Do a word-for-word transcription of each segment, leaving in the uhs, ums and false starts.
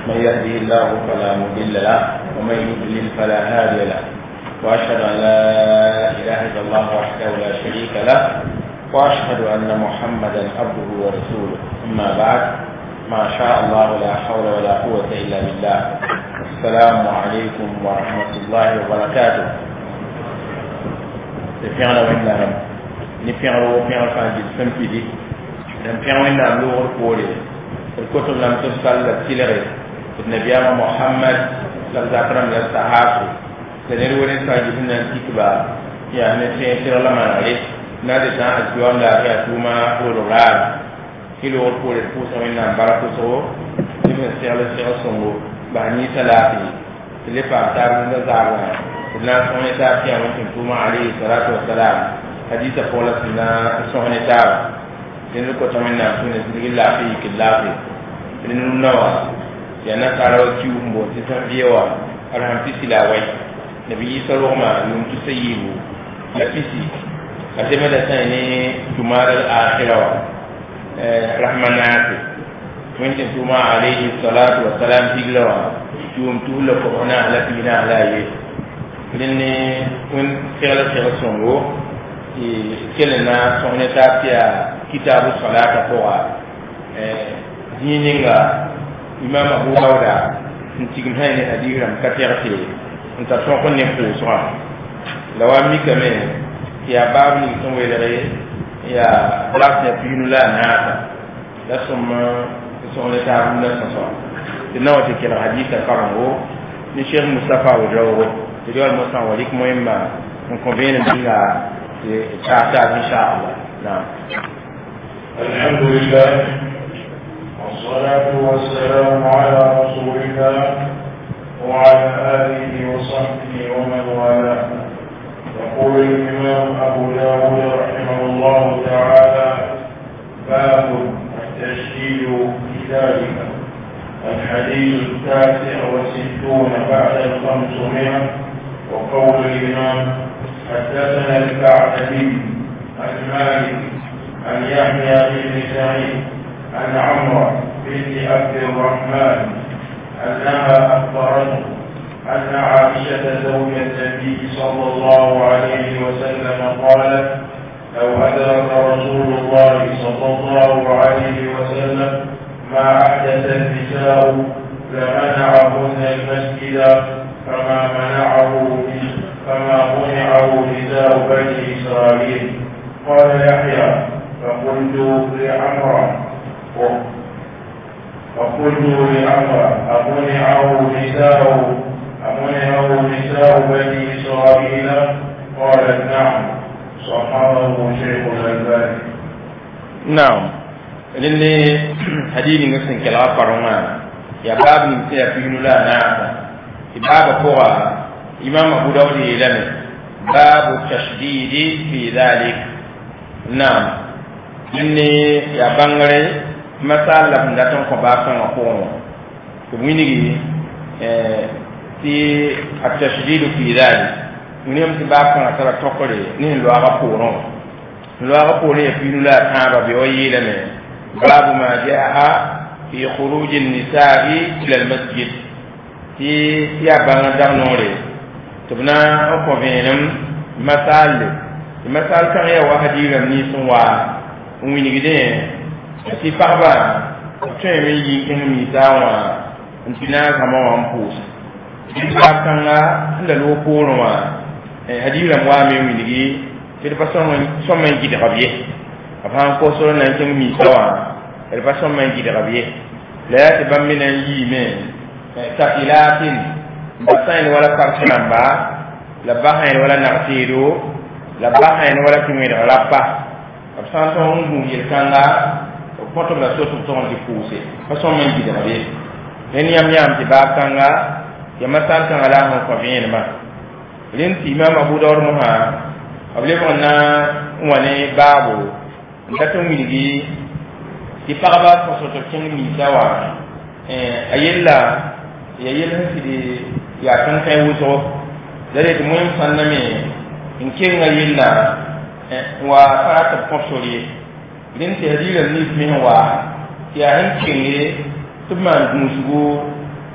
من يهده الله فلا مضل له ومن يضلل فلا هادي له وأشهد أن لا إله إلا الله وحده لا شريك له وأشهد أن محمدا عبده ورسوله. أما بعد، ما شاء الله لا حول ولا قوة إلا بالله. السلام عليكم ورحمة الله وبركاته. نفعل وإنا نفعل وفعل فانجد سنفيدي نفعل وإنا نلوغ القولي الكتب لم تسكال لتلغي النبي محمد لم تكرم للصحابة سنير ولن فانجد ننتكبا يعني سيسير لما نعرف نادي سان أجوان لا يأتوما ورغاب كيلو القولي الفوسة وإنا مبارك سوء لمن سيالة سيالة سنغو بعني سلافي اللي فاعتار من الزعوان الناس سوني تابعي وانتم توما عليه الصلاة والسلام حديث قولة سنة سوني تابع لأنه كتمنى سنة سنة الله فيه كالله لأنه نوى يعني سارة وكيوهم بوتسان فيوا أرحم في سلاوي نبي سلوما يوم تسيبه لفسي أتما دساني تمار الآخرة رحمناتي وانتم توما عليه الصلاة والسلام تقلوا يوم تولى فقنا على فينا على يه لأني كن خلال خلال سنغو كلنا سنة تابعي كتاب الصلاة فوق دينينغا إمام أبو داود نتيجم هاي الحديث كثير فيه أنت سوكن يفوز لو أمي كمان يا باب نيسون ويلري يا بلاك نبينو لا ناتا لا سما سنة تابعي لا سنة تناول تكلم حديث كارنغو لشيخ مصطفى وجوه تدور المصنع وليك مهمة نكونفين بها تعتاد إن شاء الله. نعم. الحمد لله والصلاة والسلام على رسول الله وعلى آله وصحبه ومن والاه. يقول الإمام أبو داود رحمه الله تعالى: باب التشديد في ذلك. الحديث التاسع والستون بعد الخمسمائة. وقول الإمام: حدثنا الكعبي عن مالك عن يحيى بن سعيد عن عمرو بنت عبد الرحمن أنها أخبرته أن عائشة زوج النبي صلى الله عليه وسلم قالت: لو أدرك رسول الله صلى الله عليه وسلم ما أحدث النساء لمنعهن المسجد كما منعه كما منعه نساء بني إسرائيل. قال يحيى: فقلت لعمرو فقلت لعمرو أمنعه نساء أمنعه نساء بني إسرائيل؟ قالت: نعم. صححه شيخ الألباني. نعم. لأن حديث نفسه كلا فرما يا باب نمسي في نلا نعم باب فوق إمام أبو داود يلمي باب التشديد في ذلك. نعم. لأن يا بانغري مسألة من داتون كباكون أقوم كميني في التشديد في ذلك من يوم تباكون أترى تقولي نين لو أغفورون لو أغفورون في نلا تابع بيوي لمي باب ما جاء في خروج النساء إلى المسجد في يا بان دارنوري تبنا أكو فينم مسألة مسألة كان يا واحد يرمي سوا وينيجدين في فقبا تشي ميجي كن ميساوا انتنا كما وامبوس باب كان لا لو بوروا هدي لموا مي وينيجي في الباسون سومن جي دغبيه afan ko so na kin mi sawa el pa son man gidi rabiye la te bam min yi me ta ilatin basain wala karsan ba la bahain wala nartido la bahain wala kimira la pa afan so ngu yel kanga ko to la so to to di pousse pa son man gidi rabiye en yam yam ti ba kanga ya masal kan ala ho ko bien ma lin ti imam abu dawud muha able na wani babu ndato miligi ti pagaba ko so to kin mi dawa eh ayella ya yella sidi ya kan kai wuso dare to mun sanname in kin ayella wa farata konsoli din te hadila ni min wa ya hankin ne tuma musugo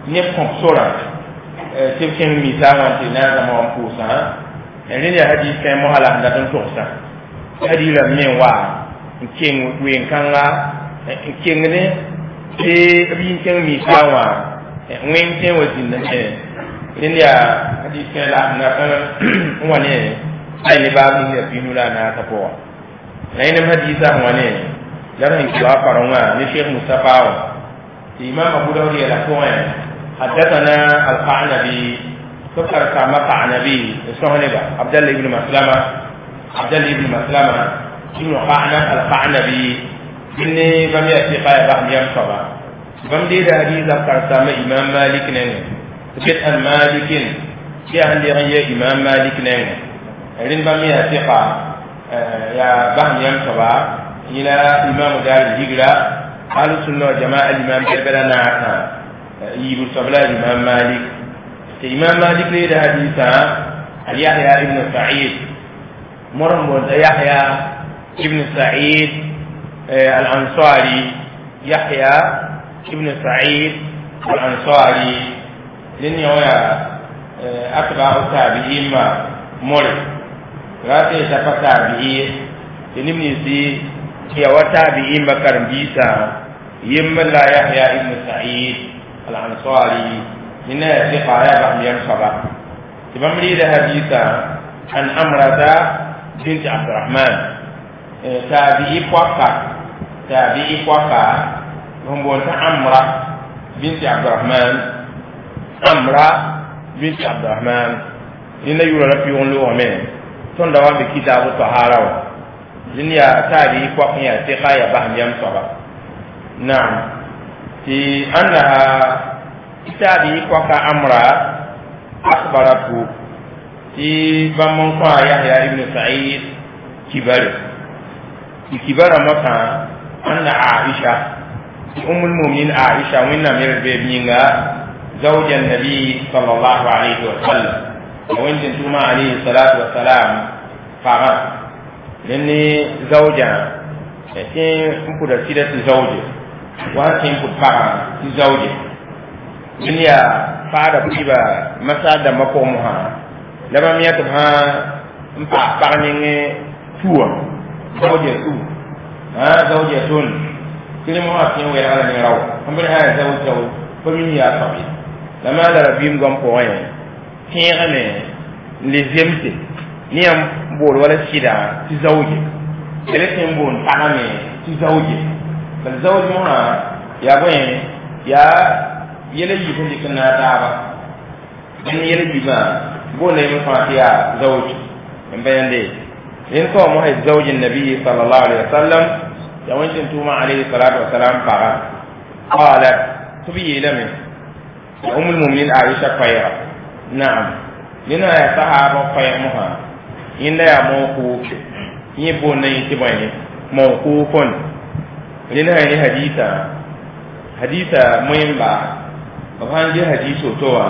ne kon sora tɩ b kẽng misa wã tɩ na n zãma wã n pʋʋsã rẽ yaa hadis kẽ mohala sẽn dat n tʋgsã hadis rãmb me n wa n keng ween-kãnga n kengdẽ tɩ b yĩn kẽng misa wã wẽng tẽ wa zĩnd me rẽ yaa hadis kẽ la sẽn dat n wa ne ay ne baab ning yaa pĩnu la a naasã pʋgã la yẽnem hadisã sẽn wa ne la sẽn kɩ wa parẽ wã ne sheikh Mustapha wã tɩ imam Abu Dawud yeela pʋgẽ حدثنا القعنبي ذكر كما قعنبي سهنبا عبد الله بن مسلمة عبد الله بن مسلمة ابن قعنب القعنبي إني بم يأتي قاية بهم يمصبا بم دي حديث ذكر كما إمام مالك نين بيت عن مالك في عندي غير إمام مالك نين إذن بم يأتي قاية يا بهم يمصبا إلى إمام دار الهجرة قالوا سنة جماعة الإمام كربلانا عنا يبو صبلا الإمام مالك الإمام مالك ليه حديثا يحيى ابن سعيد مرمى يحيى ابن سعيد الأنصاري يحيى ابن سعيد الأنصاري لأن هو أتباع التابعين ما مر راتي شفا تابعين لنمني سي هي وتابعين بكر بيسا يمن لا يحيى ابن سعيد الأنصاري من ثقة يا بهم ينصبا تبمري له حديثا عن أمرة بنت عبد الرحمن تابعي فوقا تابعي فوقا هم بنت أمرة بنت عبد الرحمن أمرة بنت عبد الرحمن إن يورا لبيون له من تندوا بكتاب الطهارة لأن يا تابعي فوقا يا ثقة يا بهم ينصبا نعم في أنها كتابي وكا أمرا أخبرته في بمنقى يحيى ابن سعيد كبر في كبر مكة أن عائشة أم المؤمنين عائشة وإن من البيبينغا زوج النبي صلى الله عليه وسلم وإن تنتم عليه الصلاة والسلام فقط لأن زوجة يمكن سيرة زوجة وهاتين كتبارا زوجة من يا فادا بيبا مسادا مقومها لما مياتها مبا بارنين توا زوجة تو ها زوجة تون كل ما هاتين ويا على نيراو هم بنها زوجة فمن يا صبي لما لا بيم قام قوي كين أنا لزمت نيام بول ولا شيدا زوجة لكن بون تعمل زوجة فالزوج هنا يا بين يا يلي يفندي كنا دابا من يلي ما بقول لي مفاتيح زوج من بين دي إن كان مه زوج النبي صلى الله عليه وسلم يا وين تنتم عليه الصلاة والسلام فقط قالت تبي لمن أم المؤمنين عائشة خيرا نعم لنا يا صحابة خيرها إن يا موقوف يبون يتبعين موقوف لنا هذه حديثة حديثة مهمة وكان دي حديث توا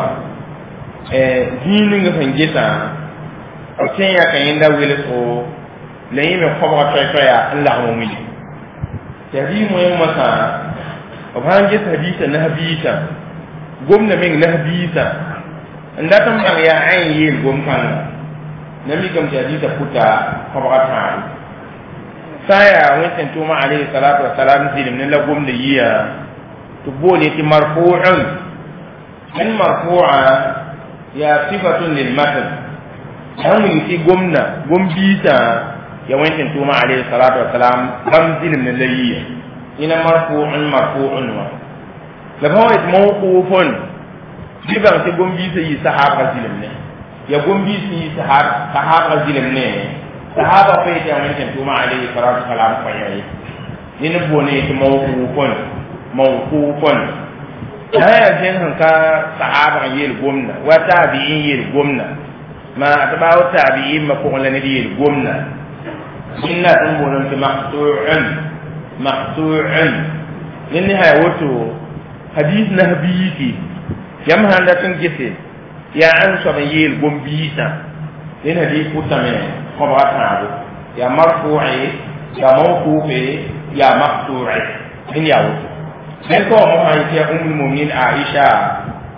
دين نفنجتا وكان يكين دا ويلسو لين خبر تشايا الله مؤمن حديث مهمة وكان دي حديث نهبيتا قمنا من نهبيتا عندما كان يا عين يل قم كان نمي كم حديث فتا خبر تاعي saya wenten tuma alayhi salatu wassalam zilim ne la gom de yiya to bole ti marfu'un min marfu'a ya sifatun lil matan han ti gomna gombita ya wenten tuma alayhi salatu wassalam bam zilim ne la yiya ina marfu'un marfu'un wa la bawit mawqufun diban ti gombita yi sahaba zilim ne ya gombita yi sahaba sahaba zilim ne sahaba fa yake wani kan tuma alayhi salatu wasalam fa yayi ni ne bone ti mawqufun mawqufun ya jin hanka sahaba yel gomna wa tabi'in yel gomna ma atba'u tabi'in ma ko la ne yel gomna inna umurun ti maqtu'un maqtu'un ni ha wato hadith nahbiyiki yam handa tun gisse ya an so yel gombita ni hadith utame خبرتنا يا مرفوعي يا موقوفي يا مقطوعي من ياوت من كو مهايتي أم المؤمنين عائشة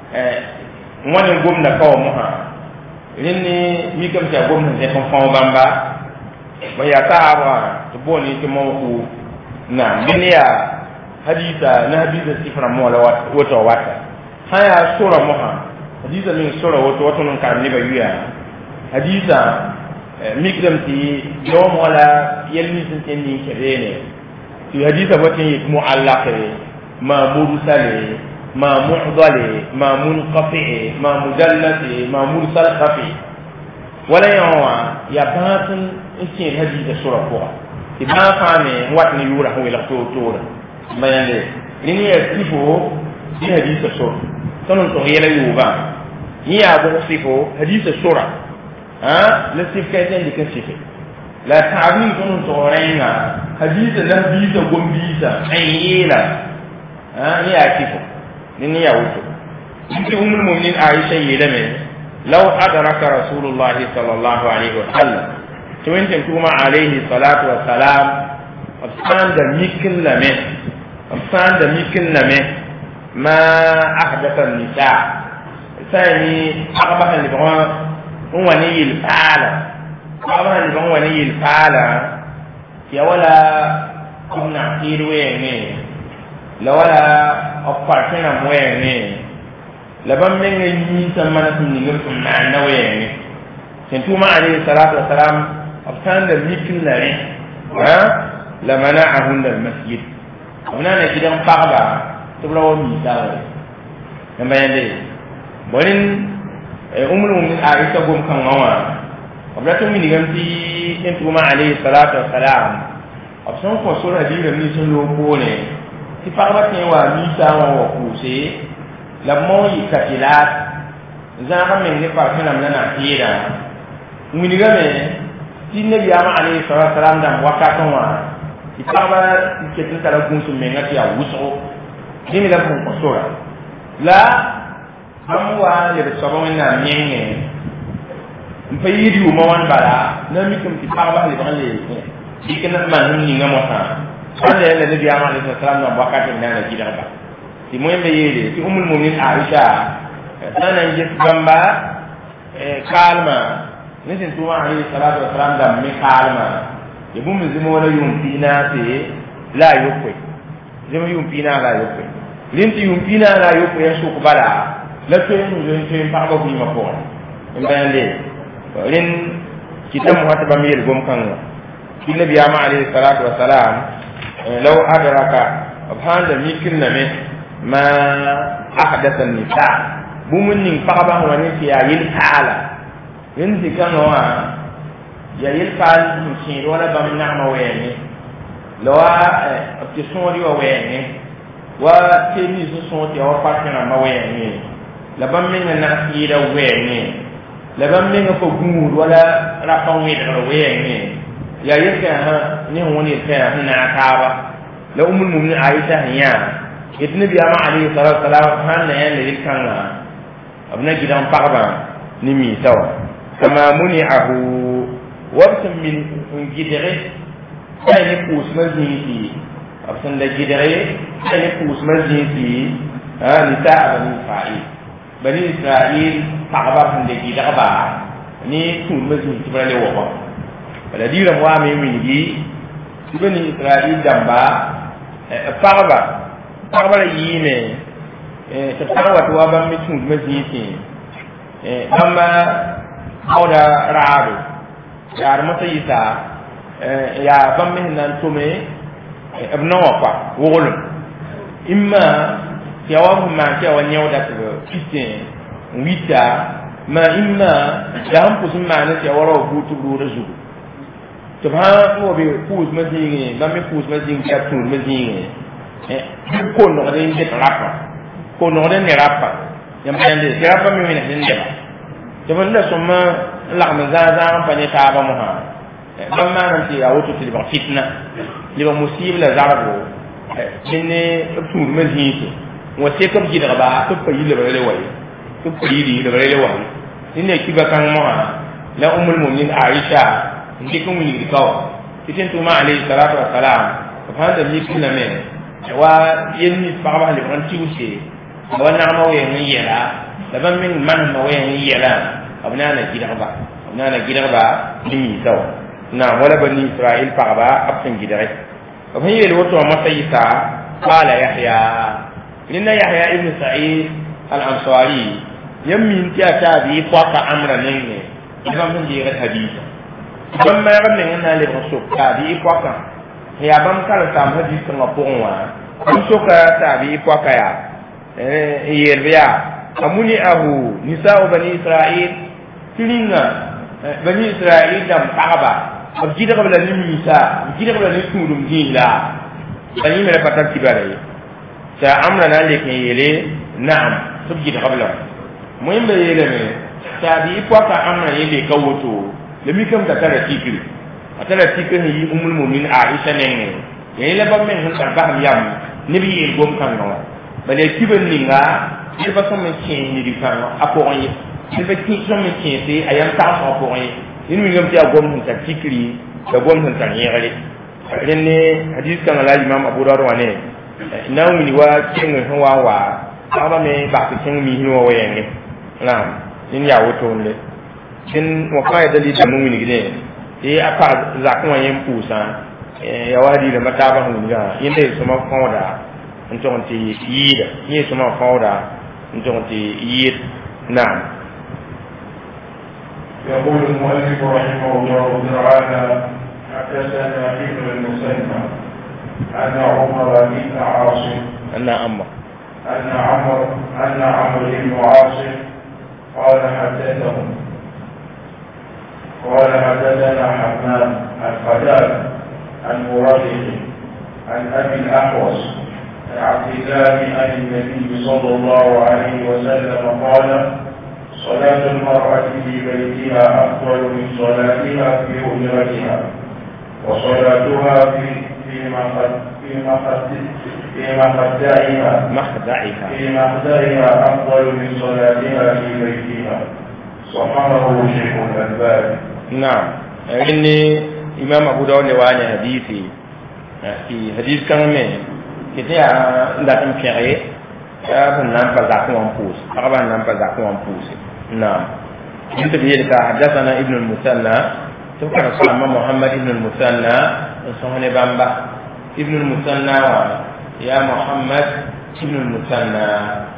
eh wani gomna kawo mu ha rinni mi kam ta gomna ne kon fon bamba ba ya ta ba to boni to mo ku na dunya haditha na haditha sifra mo la wato wata haya sura mo ha haditha min sura wato wato non kan ni ba yuya haditha mikdam ti yom wala yelmi sin ni kerene ti haditha watin muallaq ma mursal ma mu'dal ma munqati ma mudallas ma mursal khafi wala yawa ya batun in haditha sura ko ibn fami wat ni yura ho ila to to mayande ni ya sifo di haditha sura tonon to yela yuba ni ya bo sifo haditha sura ha la sif kayten di kasife la ta'bir kun torayna hadith la bisa gombisa ayila ha ni akifu ni ya wuto inti ummul mu'minin aisha yelame law adraka rasulullah sallallahu alaihi wasallam to enten kuma alaihi salatu wassalam afsan da mikin lame afsan da mikin lame ma ahdatha an-nisa sani aqbaha li wani yilfala kama ni ban wani yilfala ya wala kunna irwe ne la wala apartena mwe ne la ban men yi samana sun ni ngum na na we ne sen tuma alayhi salatu wassalam afsan da mikin la ne ha la mana'ahu al masjid ona ne gidan faqba to la woni dawo ne bayande bonin umul mu'minin aisha gom kan wawa abdatu min ganti en tuma alayhi salatu wassalam abson ko sura dira ni sun lo ko ne ti parba tin wa mi sa wa ko se la mo yi katilat za ha men ne par kana na tira min ga me tin ne biya ma alayhi salatu wassalam dan wakato wa ti parba ke tin tara gun sun men ngati ya wuso dimi la ko sura la amwa le sabon na nyenge mpayiri uma wan bala na mi kum ti parba le ban le dikena man ni ngamo ha sale le nabi ama alayhi salam na wakati na na jida ba ti moy me yele ti ummul mu'minin aisha sana nje gamba e kalma ni tin tuma alayhi salatu wassalam da mi kalma e bum zimo wala yum pina te la yokwe zimo yum pina la yokwe linti yum pina la yokwe ya su kubala la to ñu ñu ci pa ko ma ko ndande len kitam wata ba mir gom kan ki nabi ama alayhi salatu wassalam law adraka abhanda mikin na me ma ahdatha an-nisa bu mun ning pa ba woni ci ya yil taala yen ci kan wa ya yil taal ñu ci wala ba na ma wéni lawa ci sori wa wéni wa ci ni so so ti wa pa na ma wéni la bam menga na ira wene la bam menga ko gumur wala rapon wi da wene ya yake ha ni woni ta na taaba la ummul mu'minin aisha hiya idna bi ama alayhi salatu wassalam hanna ya le kanga abna gidan parba ni mi taw kama muni ahu wabtam min gidere ay ni kus mazini absan da gidere ay ni kus mazini ha ni ta'aba ni fa'i bani israil ta'aba hande gidaba ni tun mazini tibrale wo wala dira wa me wingi bani israil damba parba parba yime eh ta parba to ba mi tun mazini eh amma hawda raabu ya mata yisa eh ya bam min nan tume ibn wafa wogol imma ya wa ma ya wa nyawda to kitin wita ma imma ya ham pusin ma ne ya wara butu do rezu to ba ko be pus mazini ba me pus mazini ya tur mazini eh ko no de inde rapa ko no de ne rapa ya mbende rapa mi ne inde ba to wala soma la ma za za pa ne ta ba mo ha ba ma nan ti ya wutu ti ba fitna li ba musib la zarabo ne tur mazini wa te kam ji daga ba to pa yile bare wai to pa yile le bare wai inne ki ba kan mo ha la ummul mu'minin aisha ndi ko mun ni kaw titin tuma alayhi salatu wassalam fa da mi kina me wa yenni fa ba le ran tiwse wana ma we ni yela da ban min man ma we ni yela abna na gidarba abna na gidarba ni taw na wala bani isra'il paraba abtin gidare abin yele wato masayisa qala yahya inna yahya ibn sa'id al-ansari yammin tiya ta bi qaka amra ne ibam mun je ga hadisi ban ma ga ne na le so ka bi qaka ya bam kala tam hadisi ko ngapongwa kun so ka ta bi qaka ya eh yerbiya amuni ahu nisa'u bani isra'il tilinga bani isra'il dam paraba abjida qabla nimisa abjida qabla nisudum gila bani mere patak tibare ta amra na le ke yele na'am subjida qabla muhim be yele me ta bi kwa ka amra yele kawoto le mi kam ta tara tikiri atara tikiri yi umul mu'min aisha ne yele ba men hun ta ba yam ni bi yel gom kan no bale tiben ninga il ba som kin ni di kan apo yi il ba kin som kin se ayam ta apo yi in mi ngam ti agom hun ta tikiri da gom hun ta yele renne hadis kan ala imam abu dawud wane na mi wa kin ho wa wa aba me ba kin mi hi wa yenge na in ya woto le kin wa fa da li da mu ni gide e aka za kun yin pusa ya wadi da mataba hun ga inde su ma ko da nton ti yi da ni su ma ko da nton ti yi na يقول المؤلف رحمه الله تعالى حدثنا ابن المثنى أن عمر بن عاصم أن عمر أن عمر أن عمرو بن عاصم قال حدثهم قال حدثنا حمام القتال عن مرافق عن أبي الأحوص عن عبد الله عن النبي صلى الله عليه وسلم قال صلاة المرأة في بيتها أفضل من صلاتها في حجرتها وصلاتها في في مخد في مخد في مخدعها مخدعها في مخدعها أفضل من صلاتها في بيتها صححه شيخ الألباني. نعم إني إمام أبو داود لواني حديثي في حديث كان من كتير لكن كذي يا بنام بزاكم أمبوس أقبل نام بزاكم أمبوس. نعم أنت بيدك حدثنا ابن المثنى تذكر اسمه محمد ابن المثنى صهني بامبا ابن المثنى يا محمد ابن المثنى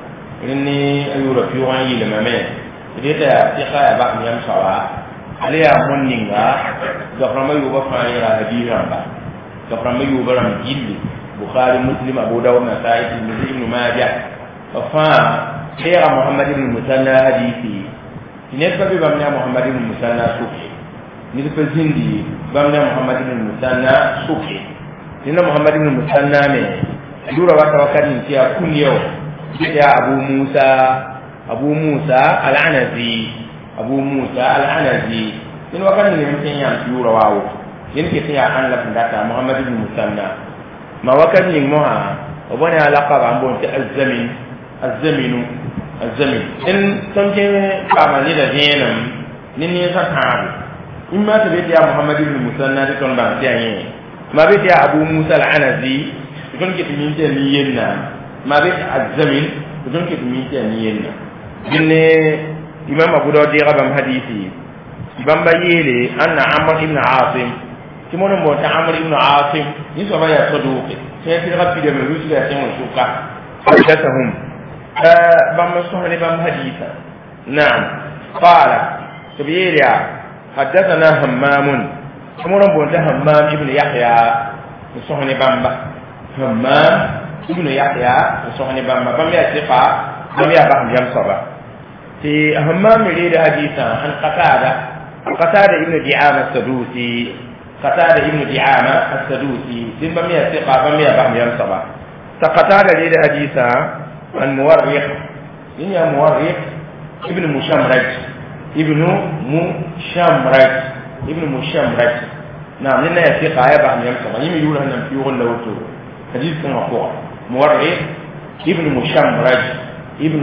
إني أيوة في وعي لمامين إذا تقع بعض يوم سوا عليها منينغا دخرما يوبا فانيرا هديرا با دخرما يوبا رم جيلي بخاري مسلم أبو داود نسائي ترمذي ابن ماجه ففان شيخ محمد بن المثنى حديثي نسبة بمنا محمد بن المثنى سوكي نسبة زندي بمنا محمد بن المثنى سوكي لأن محمد بن المثنى من دورة وكوكاد نتيا كل يوم يا أبو موسى أبو موسى العنزي أبو موسى العنزي من وكان يمكن أن يدور واو يمكن أن لك داتا محمد بن المثنى ما وكان يمها وبني علاقة عن الزمن الزمن الزمن إن تمكن كما لدى جينم نيني سكاري إما تبيت يا محمد بن المثنى تكون بانتيا ما بيت يا أبو موسى العنزي تكون كتمين تنيينا ما بيت الزمن تكون كتمين تنيينا إن إمام أبو داود يغبم حديثي إمام بيلي أن عمرو بن عاصم كمون موت عمرو بن عاصم يسوع يا صدوقي سيأتي ربي دم الرسل يسمون شوكا حدثهم بام صهني بام حديثا. نعم قال تبيريا حدثنا همام كمون بونت همام ابن يحيى صهني بام همام ابن يحيى صهني بام بام يثقة بام يبام يمصبا في همام يريد حديثا عن قتادة قتادة ابن دعامة السدوسي قتادة ابن دعامة السدوسي بام يثقة بام يبام يمصبا فقتادة يريد حديثا عن مورخ إن يا مورخ ابن مشمرج ابن مشمرج ابن مشمرج نعم لنا يثق آية بعد يوم سبعة يوم يقول أن في يوم لوتو حديث كم أقوى مورخ ابن مشمرج ابن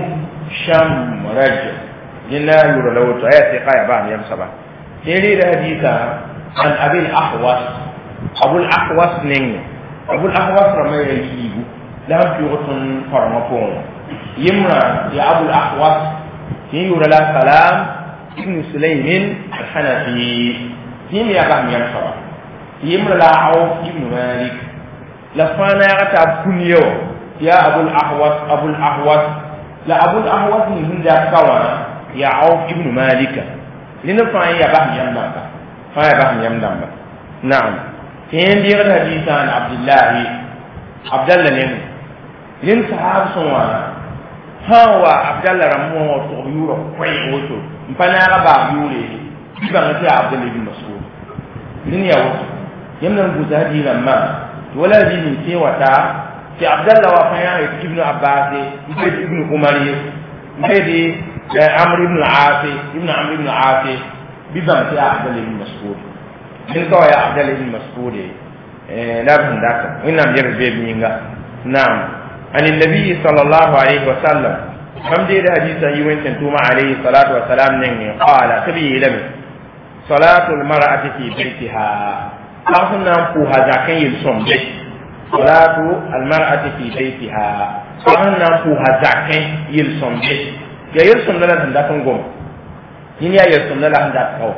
مشمرج لنا يقول لوتو آية ثق آية بعد يوم سبعة يريد حديثا عن أبي الأحوص أبو الأحوص نين أبو الأحوص رمى يجيبه لهم في غطن فرمفون يمرا يا أبو الأحوص يورا لا سلام ابن سليم الحنفي يم يا بهم ينفع يمرا لا عوف ابن مالك لفانا غتا كنيو يا أبو الأحوص أبو الأحوص لا أبو الأحوص من ذا كوا يا عوف ابن مالك لنفع يا بهم ينفع فيا بهم ينفع نعم كين دير حديث عن عبد الله عبد الله لين لين صحاب سوانا هو عبد الله رمو تو يورو كوي اوتو مبانا با يوري بيبان تي عبد الله بن مسعود لين يا وتو يمنا غزادي لما ولا دي من تي وتا في عبد الله وفيا ابن عباس ابن عمر بيدي عمرو بن العاص ابن عمرو بن العاص بيبان تي عبد الله بن مسعود من قال يا عبد الله بن مسعود لا بندك وإنما يربي بينغا نعم عن النبي صلى الله عليه وسلم هم دي حديث يوين تنتوما عليه الصلاة والسلام نعم قال تبي لم صلاة المرأة في بيتها أخنا فوها زكاة يلصم بيت صلاة المرأة في بيتها أخنا فوها زكاة يلصم بيت يا يلصم لنا هندك نقوم ينيا يلصم لنا هندك أو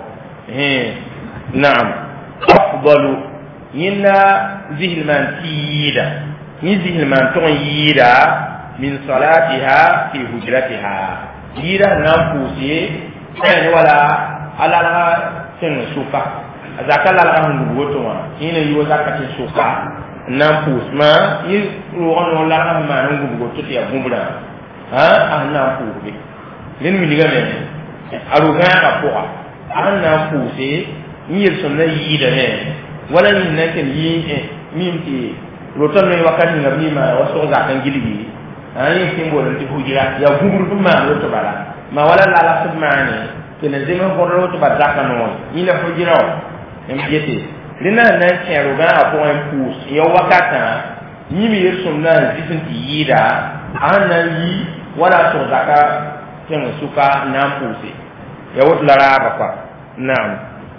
نعم أفضل ينا ذهل من تيدا نذهل من تغييدا من صلاتها في هجرتها يدا نفوسي أين ولا على لا سن سوكا ذاك لا لا هم بوتوا هنا يوزا كتير سوكا نفوس ما يروون ولا هم ما هم بوتوا تيا بومبلا ها أنا نفوسي لين مليغا أروغان أبوها أنا نفوسي yir sunna yida ne wala yin nan ken yi mimti roton ne wakati ngabi ma waso za kan giligi ayi simbol ti hujira ya gubru ma roto bala ma wala la la submani ken zema gorro to badaka no ina hujira em yete lina nan ken roga apo en pus ya wakata yi mi yir sunna zitin ti yida ana yi wala so zaka ken suka nan pusi ya wot la ra ba na'am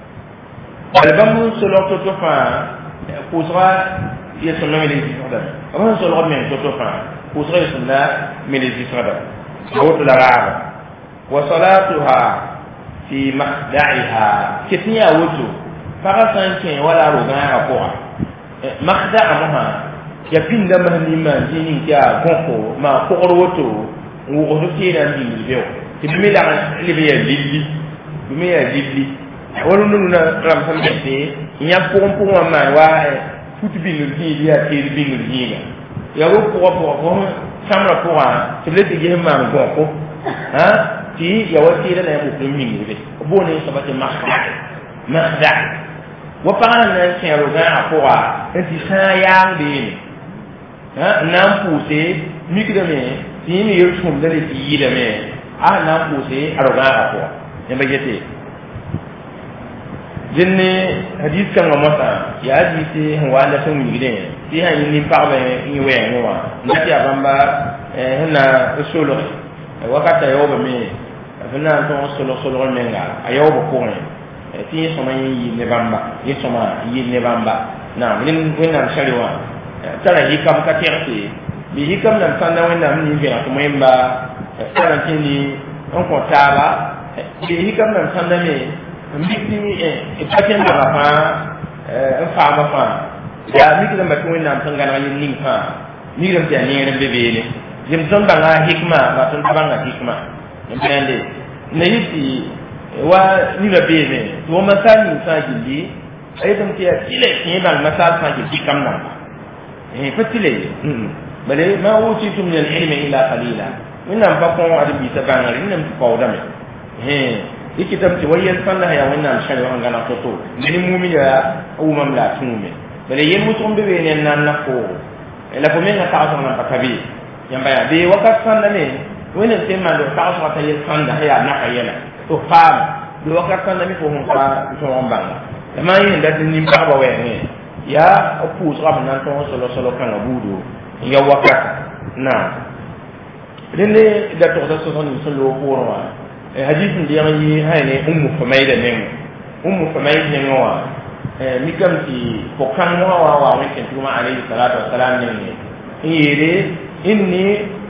البم سلوك تطفى قصرى يسمى من الزيادة أما سلوك من تطفى قصرى يسمى من الزيادة صوت العرب وصلاتها في مخدعها كتنيا وجو فقط كان ولا رجاء أقوى مخدع مها يبين دمه لما جيني كا كونكو ما قروتو وقروتينا بيجيو تبميل عن اللي بيجيلي بميل جيلي wala nu na ram sam de nya pom pom ma wa futu bi nu di ya ti bi nu di ga ya wo po po ko samra po ha ti le ti ge ma ko ko ha ti ya wa ti le na bu ko mi ni be bo ne so ba ti makhda makhda wa pa na na ti ro ga po ha ti sa yang de ha nam pu se mi ki de me ti mi yo chum de ti yi de me a nam pu se ro ga po ne ba yete jinne hadith kan ngomata ya hadisi wala sun yide ti han ni parbe ni we ngwa ndati abamba eh na usulu wakata yoba me afina to usulu usulu menga ayoba ko ne ti so man yi ne bamba yi so ma yi ne bamba na min wena shariwa tara hikam ka tirti bi hikam nan sanda wena min yi ko memba tara tini on ko taba bi hikam nan sanda me mbiti e paten da fa eh fa ma fa ya mi kidan ba tun nan tanga na yin nin fa mi kidan ta ne ran bebe ne jim ton banga hikma ba ton banga hikma mbende ne yiti wa ni ba be ne to masali sa gindi ai dum tiya tile ne ban masal sa gindi kam nan eh fatile bale ma wuti tum min al-ilmi illa qalila minna ba ko adabi ta banga rinna ko dame eh ikitam ti wayen fanna ya wannan shari an gana toto ni mu'min ya o mamla tume bale yen mutum be ne nan na ko ela ko men ta ta nan pakabi yamba ya be wakat fanna ne wannan sai man do ta ta yen fanna ya na kayela to fam do wakat fanna mi ko hon fa to on banga ma yin da ni ba ba we ne ya o pu so nan to solo solo kan abudu ya wakat na dene da to da so son solo ko wa hadith ndi yangi hayne ummu famayda nem ummu famayda nem wa mikam ti pokan wa wa wa wen tuma alayhi salatu wassalam nem yere inni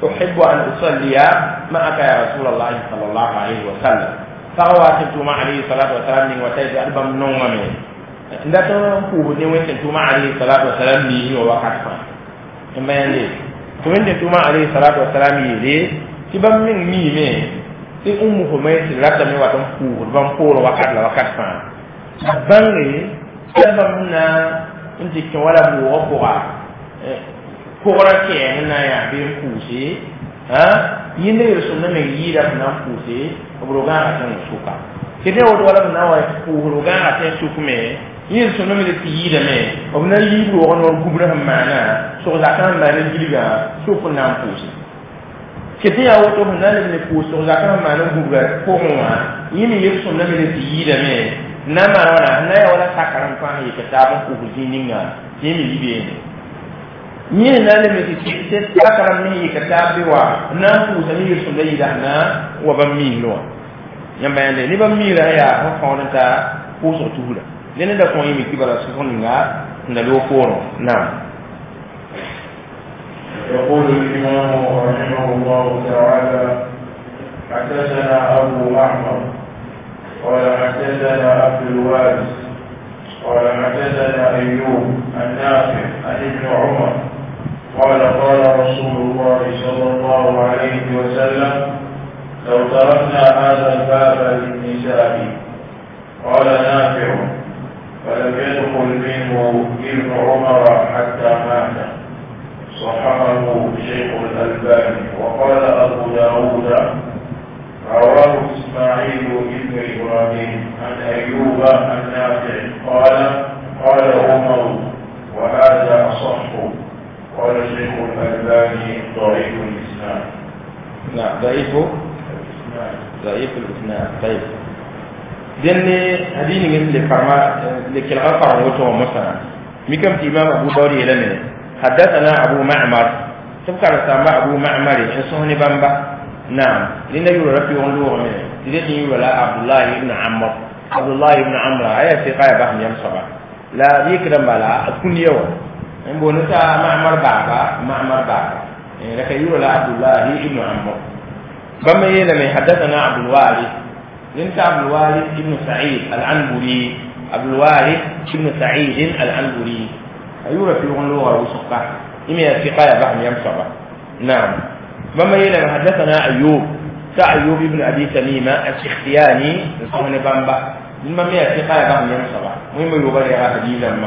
أحب أن أصلي معك يا رسول الله صلى الله عليه وسلم فروات توما عليه الصلاة والسلام من وتيجي ألبم نومي ndato ko ne wente tuma alayhi salatu wassalam ni wa wakatfa imba yande to wente tuma alayhi salatu wassalam yi de tibam min mi me ti ummu ko may ti rabta me watam ko bam ko wakat la wakatfa bangi tibam na inti ko wala bu ko wa ko ra ke na ya bi kusi ha yinde yusun na me yira na kusi obroga atan suka kede wala na wa ko obroga atan sukume yin so no mi de yi de me obna yi bu on on gubra hamana so la kan ma ne giliga so ko nan pusi kete ya woto na ne ne pusi so la kan ma ne gubra ko mo wa yin yi so no mi de yi de me na ma wana na ya wala sakaran fa yi ka ta ba ku jininga yin mi libe ne yin na ne me ti te sakaran mi ka ta bi wa na pusi ni yi so da yi da na wa ba mi no yamba yande ni ba mi ra ya ha fa on ta puso tuhula لأن ده كون يمكن بلا سكون لا نلو فورو نعم. يقول الإمام رحمه الله تعالى حدثنا أبو معمر قال حدثنا عبد الوارث قال حدثنا أيوب النافع عن ابن عمر قال قال رسول الله صلى الله عليه وسلم لو تركنا هذا الباب للنساء قال نافع فلم يدخل منه ابن عمر حتى مات صححه شيخ الألباني. وقال أبو داود رواه إسماعيل بن إبراهيم عن أيوب النافع قال قال عمر وهذا أصح. قال شيخ الألباني ضعيف الإسناد. نعم ضعيف ضعيف الإسناد. طيب دني هذين من اللي فرما لكن أفر وتو مثلا مكم إمام أبو داود يلمن حدثنا أبو معمر تذكر سامع أبو معمر إنسان بامبا نعم لأن يقول رفيع الله منه لذلك يقول لا عبد الله بن عمرو عبد الله بن عمرو أي ثقة بهم يمسبا لا يكرم بلا أكون يوم إن بونسا معمر بابا معمر بابا لكن يقول لا عبد الله بن عمرو بما يلمن حدثنا عبد الوارث لنت عبد الوارث ابن سعيد العنبري عبد الوارث ابن سعيد العنبري أيوة في اللغة وسقة إمي الثقة بهم يمسبا نعم بما يلمن حدثنا أيوب كأيوب ابن أبي تميمة السختياني نصحن بامبا لما مي الثقة بهم يمسبا مهم يبالي حديثا ما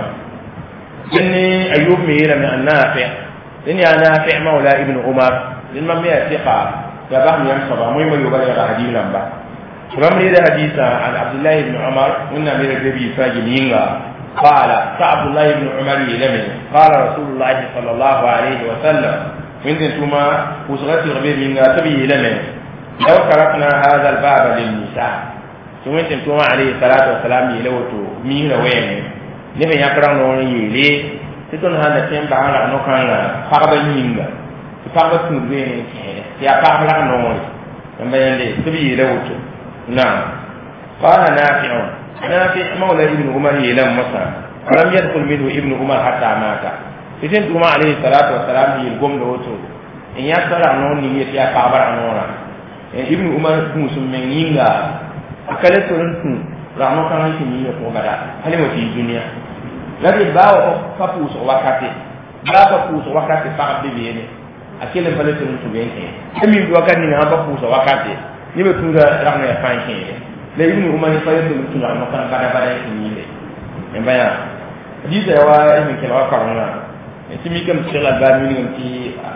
إني أيوب ميلا من النافع إني نافع مولى ابن عمر لما مي الثقة بهم يمسبا مهم يبالي حديثا ما رمى إلى حديث عن عبد الله بن عمر قلنا من النبي فاجلينغا قال عبد الله بن عمر يلمن قال رسول الله صلى الله عليه وسلم من ثم وصغت ربي من تبي يلمن لو تركنا هذا الباب للنساء ثم ثم عليه الصلاة والسلام يلوتو مين وين نبي يقرأ نون يلي تكون هذا كم بعنا نكانا فقط ينغا فقط تنبين يا فقط نون ينبغي يلي تبي يلوتو نعم. قال نافع نافع مولى ابن عمر يلم مصر ولم يدخل منه ابن عمر حتى مات. إذن ثم عليه الصلاة والسلام يلقم لوتو إن يسرع نون يتيا كابر نورا ابن عمر مسلمين ينغا أكلت رنتو رانو كان يسمي يقوم بدا هل في الدنيا لكن باو كفوس وكاتي باو كفوس وكاتي فقط بيني أكل فلت رنتو بيني أمي وكاتي نهار كفوس وكاتي ni be tura ramna ya fanke le ibn umar fa yeto tura no kan bada bada ni le en baya dita wa en ke wa karuna ti mi kam sela ba mi ni ti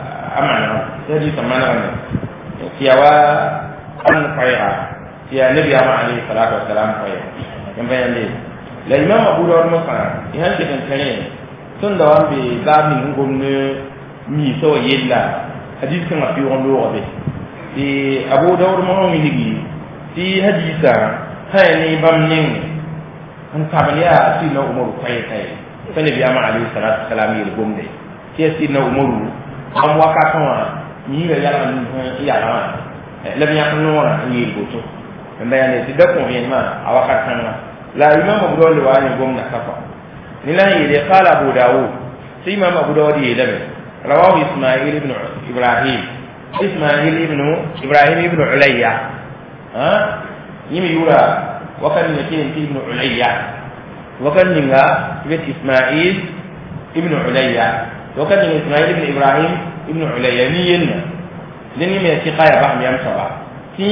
amana ya di samana ne ti wa an faya ti ya nabi alayhi salatu wassalam faya en baya le la imam abu dawud mo fa ihan ke kan tare tun da wan be ba mi ngomne mi so yella hadith kan fi on lo be di Abu Dawud mo mi higi di hadisa hayni bamnin an tabaliya si na umaru kai kai sani biya ma alayhi salatu wassalam yi gomde ke si na umaru am waka kanwa ni ga yalla ni ya la la biya kan no na yi goto mbaya ne ti da ko yin ma awaka kan la imam Abu Dawud wa ni gomna kafa ni la yi de qala Abu Dawud si imam Abu Dawud yi da rawahu Ismail ibn Ibrahim إسماعيل ابن إبراهيم ابن عليا ها يمي يورا وكان يتين ابن عليا وكان نيغا بيت إسماعيل ابن عليا وكان إسماعيل ابن إبراهيم ابن عليا نيين لني من سقايا بعم يام سبا في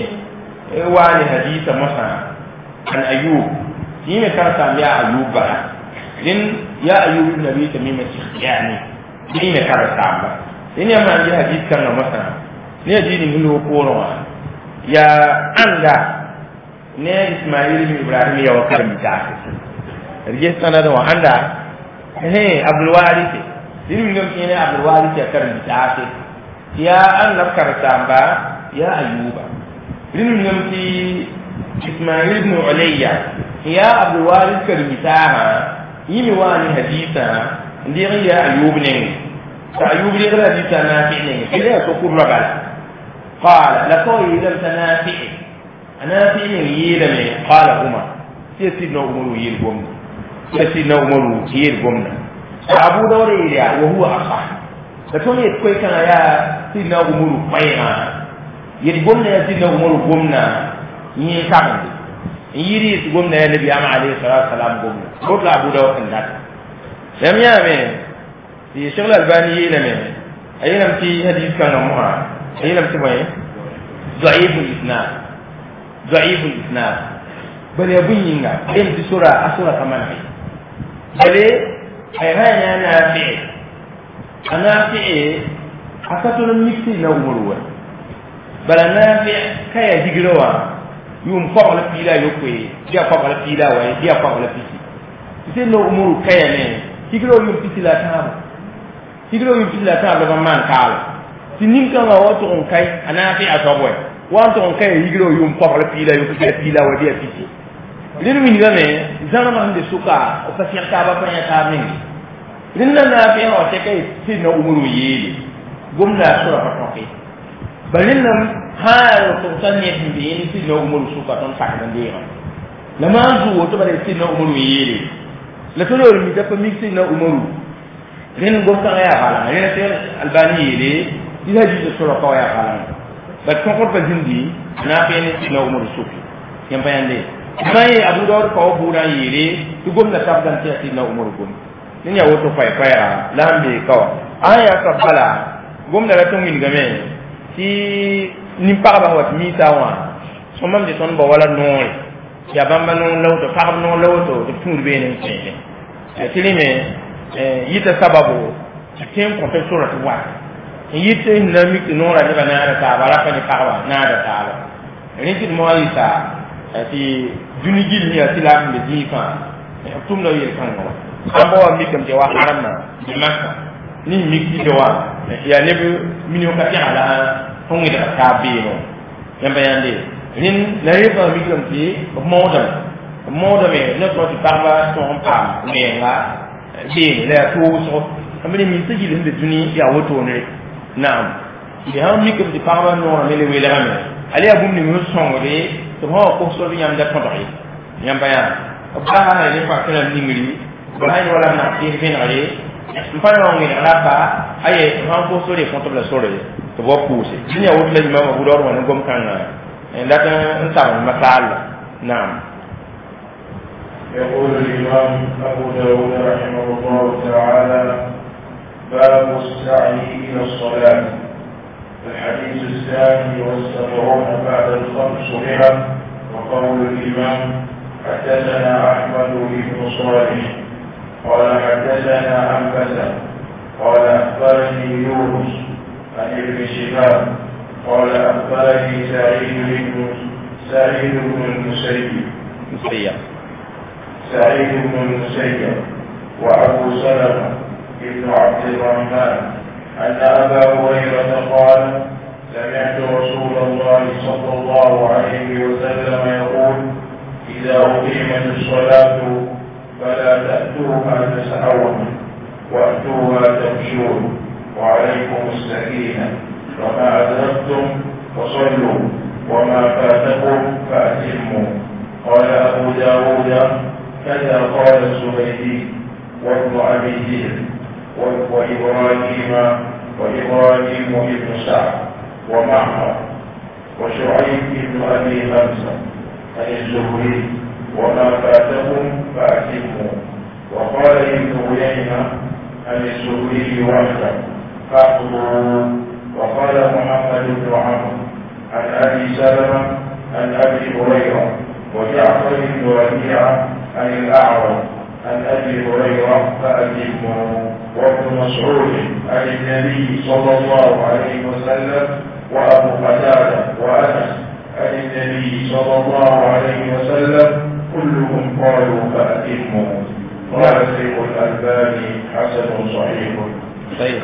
وعلى حديث مثلا عن أيوب يمي كان سامع أيوب بقى لن يا أيوب النبي تميم يعني يمي كان سامع لن يا من حديث كان مثلا ne dini ngulu ko ya anda ne Ismail ibn Ibrahim ya wakar mita rije sana da anda he Abdul Warith dini ngum ne Abdul Warith ya kar mita ya an kar tamba ya Ayuba dini ngum ti Ismail ibn Ulayya ya Abdul Warith kar mita yimi wani haditha ndiri ya Ayub ne ta Ayub ne da haditha na fi ne ile ko kurra bala قال لكوي لم تنافع نافع يلمي قال عمر سيدنا عمر يلقم سيدنا عمر يلقم أبو داود إليا وهو أصح لكن يتكوي كان يا سيدنا عمر فيها يلقم يا سيدنا عمر قمنا ينكم يري قمنا يا نبي عليه الصلاة والسلام قمنا قلت أبو داود إنك لم يامن في شغل الباني يلمي أينم في حديث كان مهار أي لم تبين ضعيف الإسناد ضعيف الإسناد بل يبيننا إن بسورة أسورة كمان هي بل أيهان نافع نافع أكثر من مكتي لو مروا بل نافع كي يجروا يوم فقل فيلا يكوي ديا فقل فيلا وين ديا فقل فيسي يصير لو أمور كي يعني يجروا يوم فيسي لا تام يجروا يوم فيسي لا تام بمن كاله sinin kan wa wato on kai anafi asabwe wato on kai yigro yum popla pila yum pila pila wa dia fiti linu min game zana man de suka o ka siya ka ba pa ya ta min linna na fi ho te kai sin no umuru yili gumna sura pa to kai balinna hal to tanye bi ni sin no umuru suka ton sak dan dia lama zu to ba sin no umuru yili la to lo mi da pa mi sin no umuru len go ka ya bala len te albani yili إذا جيت السورة قوية قالنا بس كونكور بزندي نافين سينا عمر السوفي ينبغي عندي ما هي أبو داود كاو بورا يري تقوم نتابع نتيا سينا عمر قوم نيا وتو فاي فاي لام بي كاو آية كبلا قوم نرتون من جميع si nimpa ba wat mi tawa so mam de ton ba wala noy ya bamba non lawto faam non lawto de tour be ne sene e tilime e yita sababu tem ko fe sura to wa yite na mi no ra de bana ra ta bala fa ni kawa na da ta ba ni ti mo alisa ti duni gil ni ati la mi di fa tum no yel kan wa ambo wa mi kam je wa haramna di makka ni mi ki de wa ya ne bu mi no ka ti ala hongi da ka bi no yamba yande nin la riba mi kam ti mo da mo da me ne ko ti parba to on pa me nga bi le to so amini mi ti gil de duni ya woto ne naam ya mi kam ti parba no me le wele game ali abum ni mo songore to ho ko so bi yam da to dai yamba ya ba ha ne fa kala ningri ba ha wala na ti fin ale mfano ngi na ba aye ha ko so le konto la so le to bo pousse ni ya wot la ma bu dor wona gom kan nda ta ntam masal naam يقول الإمام أبو داود رحمه الله تعالى باب السعي إلى الصلاة الحديث الثاني والسبعون بعد الخمسمائة وقول الإمام حدثنا أحمد بن صالح قال حدثنا أنبسة قال أخبرني يونس عن ابن شهاب قال أخبرني سعيد بن سعيد بن المسيب سعيد بن المسيب وأبو سلمة بن عبد الرحمن أن أبا هريرة قال سمعت رسول الله صلى الله عليه وسلم يقول إذا أقيمت الصلاة فلا تأتوها تسعون وأتوها تمشون وعليكم السكينة وما أدركتم فصلوا وما فاتكم فأتموا قال أبو داود كذا قال الزبيدي وابن أبي ذئب وإبراهيم وإبراهيم ابن سعد ومعمر وشعيب بن أبي حمزة عن الزهري وما فاتهم فأتموا. وقال ابن عيينة عن الزهري وحده فاقضوا. وقال محمد بن عمرو عن أبي سلمة عن أبي هريرة وجعفر بن ربيعة عن الأعرج عن أبي هريرة فأتموا. وابن مسعود عن النبي صلى الله عليه وسلم وأبو قتادة وأنس عن النبي صلى الله عليه وسلم كلهم قالوا فأتموا. قال الشيخ الألباني حسن صحيح. طيب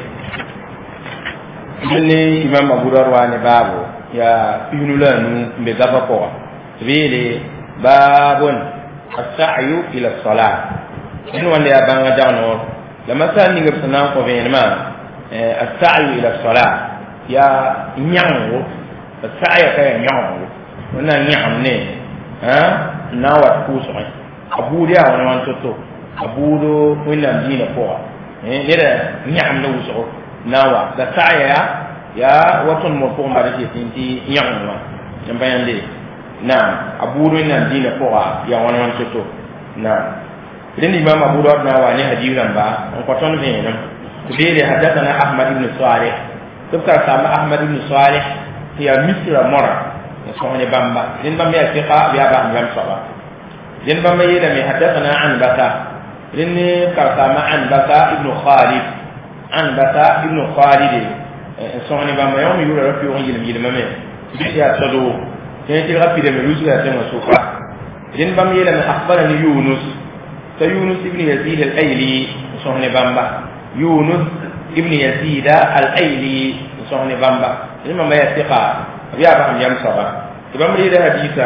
ni imam Abu Darwani babu ya pinulanu be gafa ko vile babun as-sa'yu ila as-salat in wanda ya banga dano la masal ni ngam sanan ko venema as-sa'yu ila as-salat ya nyango as-sa'ya ka nyango wannan nyam ne ha nawa ku so abu dia wannan toto abu do wannan dina ko eh ne da nyam na uso nawa da sa'ya ya watun mo ko mari ke tinti nyamwa jambayande na abudu nan dina ko ya wana wan toto na idan imam abu dawud na wani hadiran ba on ko ton ne nan kudele hadathana ahmad ibn salih tubka sama ahmad ibn salih ya misra mara so ne bamba din bamba ya fiqa ya ba ngam saba din bamba yida mi hadathana an bata din ka sama an bata ibn khalid an bata ibn khalid sonne ba mayon mi yura rafi on yilim yilim me ya sado tay ti rafi de meluzu ya tan sufa din bam yela me akhbarani yunus ta yunus ibn yazid al-aili sonne bamba yunus ibn yazid al-aili sonne bamba din ma ya thiqa ya ba yam saba ibam ri da haditha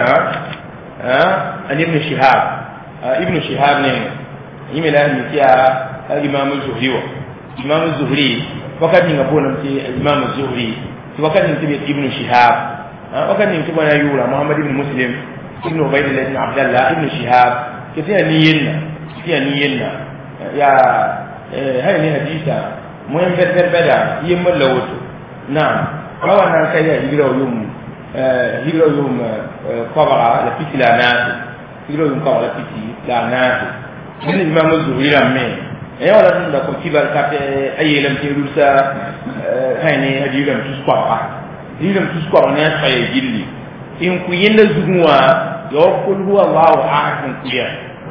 ha an ibn shihab ibn shihab ne yimela ni tiya imam az-zuhri imam az-zuhri wakati ngapona mti imam az-zuhri wakati mti ibn shihab wakati mti bwana yura muhammad ibn muslim ibn ubaydillah ibn abdullah ibn shihab kitia niyinna kitia niyinna ya hay ni haditha muhim better bada yimma lawoto naam rawana kaya hijra yum hijra yum qabara la pitila nas hijra yum qabara piti la nas min imam az-zuhri ramme e wala dum da ko kibal kate ayelam ci rusa hayni hadiram tus ko ba hadiram tus ko ne faye gilli in ku yenda zugwa yo kul huwa allah ahad kuya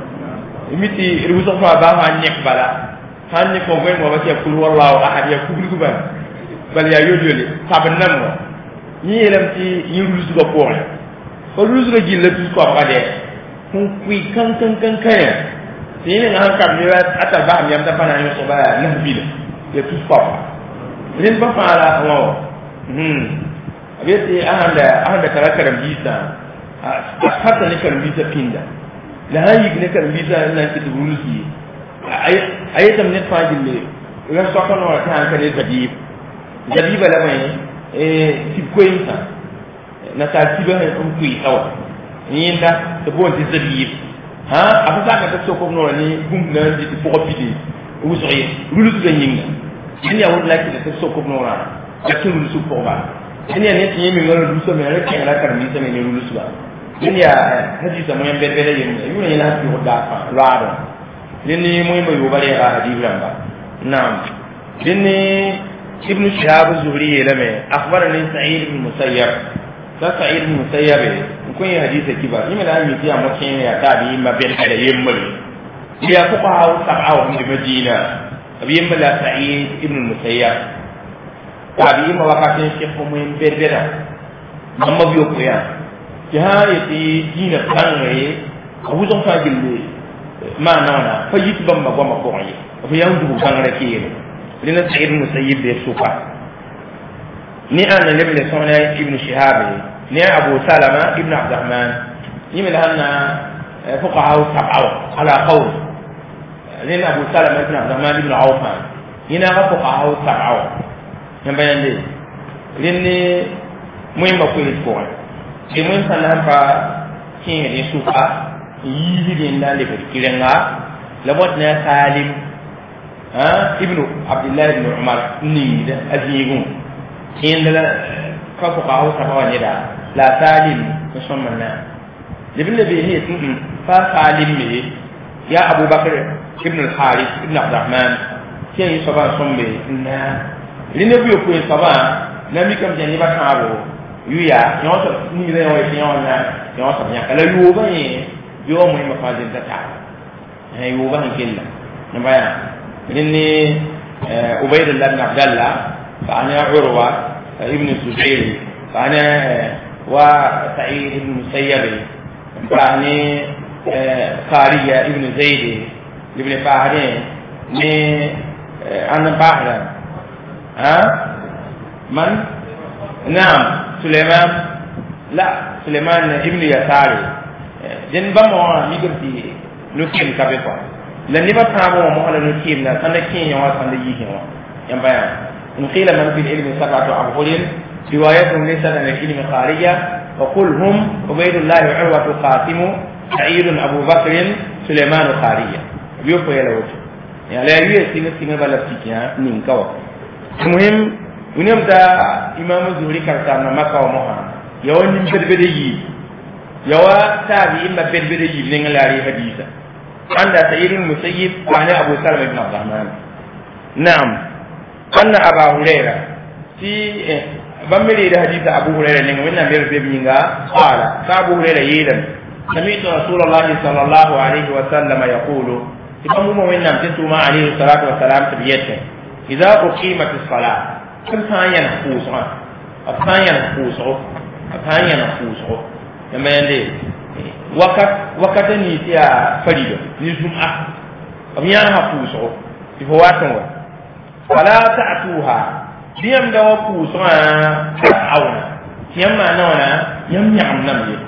imiti rusa fa ba ma nek bala hanni ko ngoy mo ba ci kul huwa allah ahad ya kubul ku ban bal ya yodiyole tabannam mo ni yelam ci yuru su ko ko ko rusu ko gilla tus ko ba de kun ku kan kan kan kaya sini ngan kam ni ata ba mi am ta pana ni so ba na bila ya tu papa rin ba para ngo hmm abeti ahanda ahanda karakara bisa hatta ni kan bisa pinda la hayi ni kan bisa nan ki dulusi ay ayatam ne fajil le la so ko no ta kan ka di jadi bala mai eh ti kointa na ta ti ba ko kui tawa ni nda to bon ti zabi ha afata ka to ko no ni gum na di ko pidi usri lulu ga nyinga ni ya won laki to so ko no ra ka ti lulu su ko ba ni ya ne ti mi ngalo du so me ra ka la kar mi se me ni lulu su ba ni ya haji sa mo yambe be yin yu ni na ti ko da fa ra do ni ni mo mo yo bare ha hadi lamba naam ni ibn shihab az-zuhri lame akhbarani sa'id ibn musayyab sa'id ibn musayyab kun yi hadisi kiba yima da mi tiya mokin ya tabi ma bil kada yimmal ya fuqaha sab'a min madina abi yimma la sa'id ibn musayyab tabi ma wakatin shekh mu yin berbera amma biyo ko ya ki hayati dina tanre abu zon fa gille ma nana fa yiti bamma goma ko yi fa yandu bangare kiyene lina sa'id ibn musayyib be sufa ni an nabi sallallahu alaihi ibn shihab ni abu salama ibn abdurrahman yimil hanna fuqaha sab'a ala qawl ni abu salama ibn abdurrahman ibn auf ina fuqaha sab'a yambayande ni muhim ko ko di muhim sanan pa kin ni sufa yi di ndale ko kirenga labot na salim ha ibn abdullah ibn umar ni da azigun indala fa fuqaha sabawa ne da la salim musamman na libin da bai tun fa salim me ya abubakar ibn al-harith ibn abdurrahman ke yi saba sombe na line biyo ko saba na mi kam jani ba tabo yuya nyoto ni re o ti yona nyoto nya kala yu ba ni yo mo ma fazil ta ta hay yu ba ni killa na baya لأني عبيد الله بن عبد الله فأنا عروة ابن الزبير فأنا وسعيد بن المسيب فأنا قارية ابن زيد ابن فهرين أنا بحر ها من نعم سليمان لا سليمان ابن يساري جن بموا نيجي نسيم كبيرة لأن نبى تابو مهلا نكيم نا سنكين يوم سنجيه يوم ينبغي إن قيل من في العلم سبعة أبحر رواية ليست عن العلم خارجة وقل هم عبيد الله عروة قاسم سعيد أبو بكر سليمان خارجة بيوفو يلوت يعني لا يوجد سنة سنة بلفتيكيا نينكوا المهم ونيم دا إمام الزهري كرتنا مكة ومها يوم نمبر بدي يوا تابي إما بد بدي نعلى حديثا عند سعيد المسيب وعن أبو سلمة بن عبد الرحمن نعم أن أبا هريرة في بمري حديث أبو هريرة لأن نبير بيبينغا قال أبو هريرة يلم سمعت رسول الله صلى الله عليه وسلم يقول إمام مؤمن تنتم عليه الصلاة والسلام تبيته إذا أقيمت الصلاة كم ثانية نفوسها ثانية نفوسه ثانية نفوسه لما يندي wakat wakata ni tiya farido ni jum'a abiyan hafuso ifo watan wa wala ta'tuha diyam da wafuso auna kiyam ma nawana yam nyam nam ye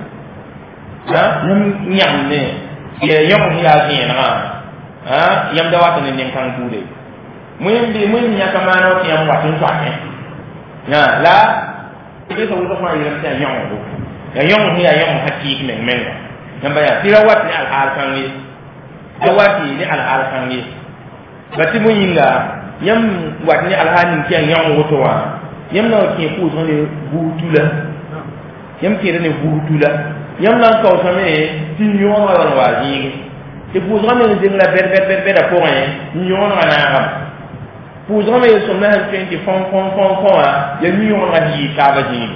ha yam nyam ne ye yam ya gina ha yam da watan ne kan bude muyim bi muyim nya kama no kiyam watan swake na la ke so to fa yam ta nyam do ya yam ya yam hakik men men namba ya tira wati al hal kangi wati ni al hal kangi bati mun yinga yam wati ni al halin kiyan yam wotowa yam na ke ku so ne butula yam ke ne butula yam na ka so ne tin yo wa wa waji te ku so ne din la ber ber ber ber ko ne yo na na ha ku so ne so na tin ti fon fon fon fon ya ni yo na di ta ba ji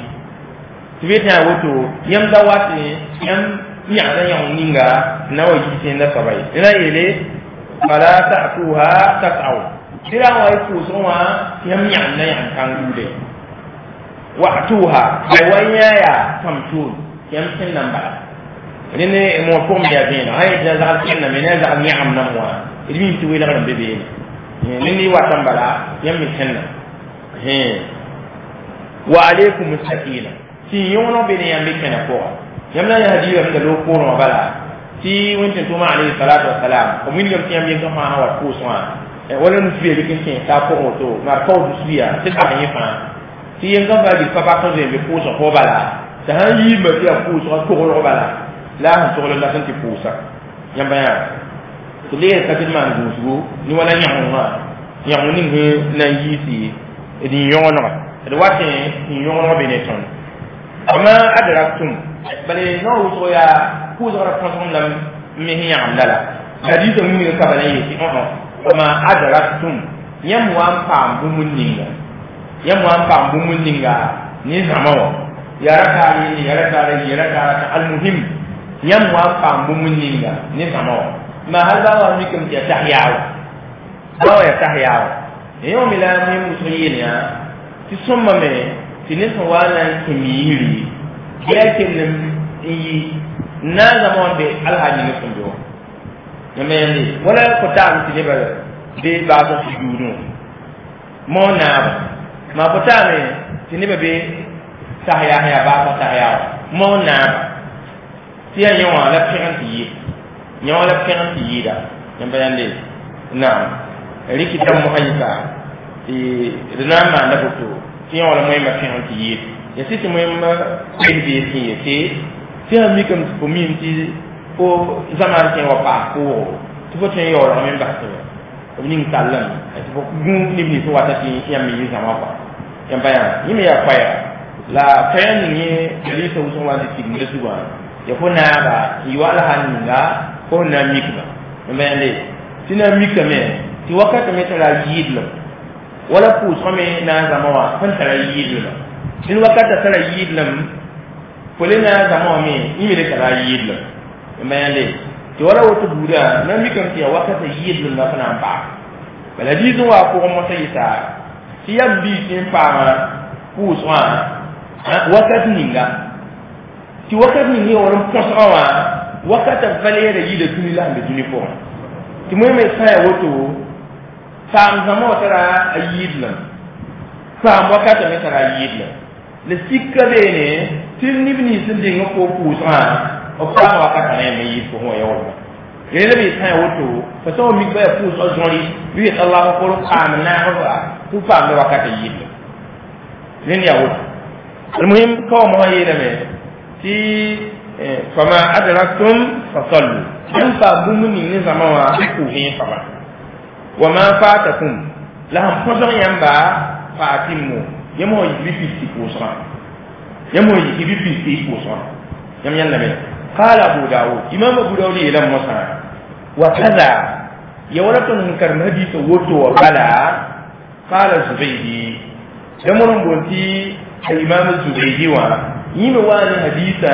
tibeta woto yam da wati yam يعلم يومينغا نوجي سيندا سبعي لا يلي فلا تأتوها تسعوا لا ويفوسوا يم يعلم يعلم كان جودة وأتوها ويا يا تمشون يم سيندا بعد لأن موفوم يابين هاي جزال سيندا من جزال يعلم نموا إدمين توي لغرم ببين لأن واتم بلا يم سيندا وعليكم السكينة في يوم بين يملك نفوها يمنا يهدي من لوكون وبلا تي وانت توما عليه الصلاه والسلام ومن يوم تيام يوم ما هو كوسوا ولا نسبي لكن كان تاكو تو ما كو دسبيا تبا يفا تي يوم با دي بابا كو دي كوسوا هو بلا تهي ما يا كوسوا كو هو بلا لا تو لا سنتي كوسا يم بيا تلي كتل ما نغوسو ني ولا نيامو نيامو ني نا يسي دي يونو دي واتي يونو بينيتون اما ادراكتم بل نو سويا كوزرا كنتم لم مهي عملا حديث من كبليه اه وما ادركتم يم وان فام بمنينغا يم وان فام بمنينغا ني زمو يا ركالي يا ركالي يا ركالي المهم يم وان فام بمنينغا ني زمو ما هذا وانكم تحياو دو يتحياو يوم لا مهم سيينيا تسمى مي تنسوا وانا كميري yakin yi na zaman be alhaji ne kun do yamma yande wala ko ta mi ne ba be ba so fi dunu mo na ma ko ta me tini be be sahya ya ba ko sahya mo na ti ya yawa la fi'an ti yawa la fi'an ti da yamma yande na riki tam mo hayta e dana ma na ko ti yawa la mo ma fi'an ti ya sisi mwema kweli yesi yesi tia mikam community o zaman ke wa pa ko to fo ten yo la memba to o ning talam to fo gun ni mi so wata ti ya mi sama pa ya ba ya ni mi ya pa ya la kayan ni jadi ta usun wani cikin da su ba ya ko na ba yi wala haninga ko na mikba mais le tina mikka me ti wakata me tara yidlo wala pu some na zamawa fan tara yidlo tin wakata tara yidlo ko le na zamawa me ni me tara yidlo mais le ti wala wotu buda na mikka ti wakata yidlo na fana ba bala dizu wa ko mo sai ta ti yambi tin pa ma pu so wakati ninga ti wakati ninga wala posawa wakati vale da yida tuni la be tuni po ti moy me saya woto sam zamo tara ayidla sam wakati me tara ayidla le sikka bene tin ni bini sin de ngoko pusa o pa wakati ne me yi ko ho yawo yele be saya woto fa so mi ba pusa jori bi Allah ko ko amna ho ku pa me wakati yidla len ya woto المهم كوم هاي لمن تي فما أدركتم فصلوا أنت بمني نزموا كوهين فما وما فاتكم لهم فصل ينبع فاتموا يمو يجري في سيكوسا يمو يجري في سيكوسا يم ينبع قال أبو داود إمام أبو داود إلى مصر وكذا يولتون كرم حديث وطو وقالا قال الزبيدي يمون بنتي الإمام الزبيدي وا يمواني حديثا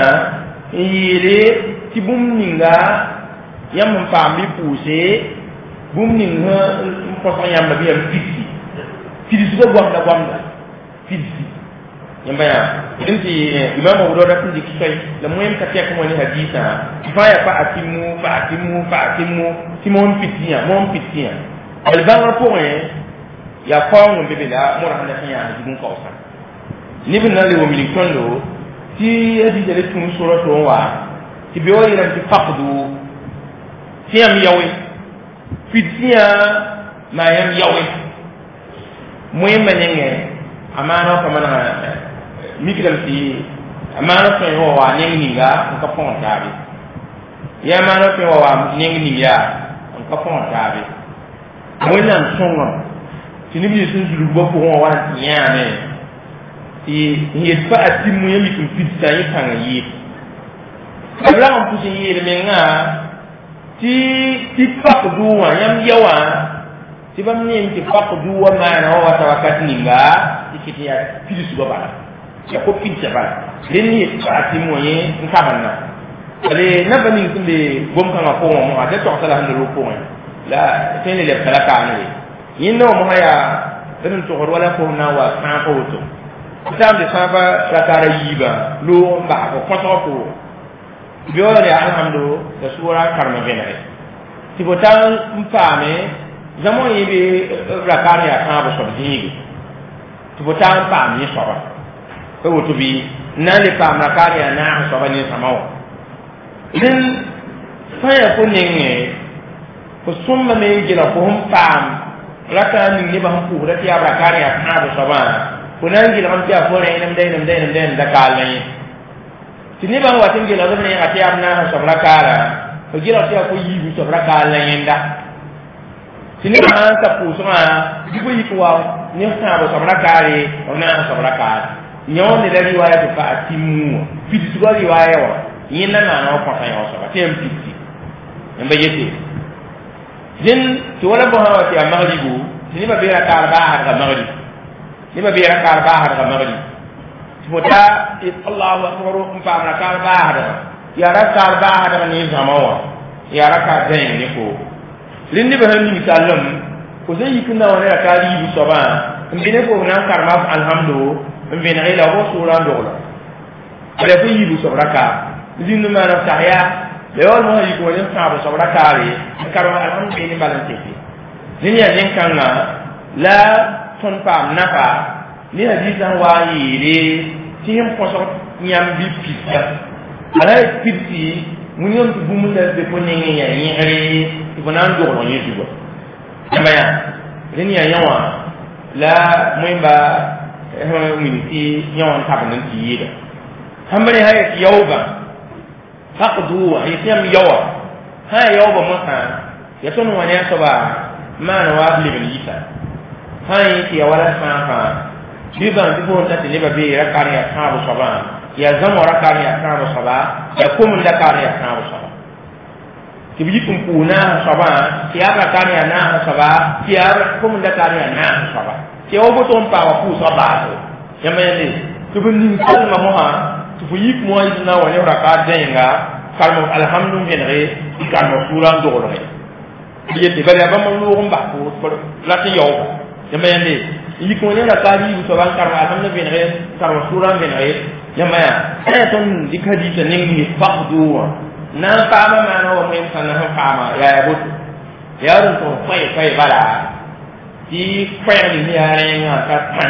يلي تبوم نينغا يم فامي بوسي بوم نينغا فصان يم بيا فيسي فيسي سو غوامدا غوامدا فيسي يم بيا انتي إمام أبو داود كنت كيفاي لمهم كتيا كموني حديثا كفاية فاتيمو فاتيمو فاتيمو تيمون فيسيا مون فيسيا البان رفوين يا فاون بيبلا مرحنا فيا نجيبون كوسا نبي نالي وملك كله تي هذه جلت من سورة wa ti bi o yiran ti faqdu tiyam yawe fitiya ma yam yawe moy manenge amana ko mana mikram ti amana ko yo wa neng ninga ko pon tabi ya amana ko wa neng ninga ko pon tabi moy nan songo ti ni bi sun zulu bo ko wa nyame ti yetfa atimu yami kum fitsa yi kan yi abla on pusi yi menga ti ti faqdu wa yam yawa ti bam ni ti faqdu wa mana wa tawakat ninga ti kitiya fidisu baba ya ko fitsa ba den ni atimu yi nkabanna ale na bani kumbe gom kan ko mo ade to sala hando ko la tene le kala kan ni yinno mo haya den to wala ko na wa kan ko to tam de saba rakara yiba lo mba ko koto ko biore alhamdu da sura karma venare ti botan mpame zamo yibe rakara ya kan bo so dingi ti botan pam ni soba ko woto bi na le pam rakara ya na so ba ni samawo din faya ko nenge ko summa me jira ko hum pam rakara ni ne ba hum ko da ya rakara ya kan bo so ba kunangi la mtia fore ina mdai mdai mdai ndakala ni tiniba watingi la zone ati amna sobra kala ojira tia ko yibu sobra kala yenda tiniba anka pusuma dibo yikwa ni sabo sobra kale ona sobra kala nyone la riwaya to fa atimu fiti suwa riwaya wa yinna na na ko fa yo sobra tem fiti mbe yete din to wala bo hawati amagribu tiniba bera kala ba har magribu لما بيرك أربعة هذا مغني تبدا الله أكبر أمفا مرك أربعة هذا يا رك أربعة هذا من يزاموا يا رك أدين نكو لين بهني مثالهم كذا يكون هنا كاري بسبا مبينه كونا كرما الحمد مبينه إلى هو سوران دولا على في بسبا كا لين ما نفتحيا لأول ما يكون ينفع بسبا كاري كرما الحمد بيني بالنتي لين يجين كنا لا ton pam nafa ni hadisan wa yire tim poso nyam bi pizza ala pizzi munyon bu mun da be ko nyenye ya yire ko nan do ko yitu go amaya ni ya yawa la muimba eh miniti yawan tabanin tiyida hamare hay yawba faqdu ay tam yawa ha yawba masa ya tonu wani asaba mana wa libin yita hai ti wala safa biban bi bon ta ne ba be ra kar ya ta bu saba ya zama ra kar ya ta bu saba ya kum da kar ya ta bu saba ki bi kum kuna saba ya ra kar ya na saba ya kum da kar ya na saba ki o bo ton pa wa ku saba to ya me ne to bin ni kalma mo ha to fu yik mo na wa ne ra ka denga kalma alhamdulillah re kalma suran do re yete bari ba mo lu ngba ko la ti yo ya me ne yi ko ne la kali bu to ban kar alhamdulillah re kar suran ben re ya ma ya ton dikadi ta ne ni faqdu na pa ma ma no mo san na pa ma ya ya bu ya ru to fai fai bala ti fai ni ya re nga ka tan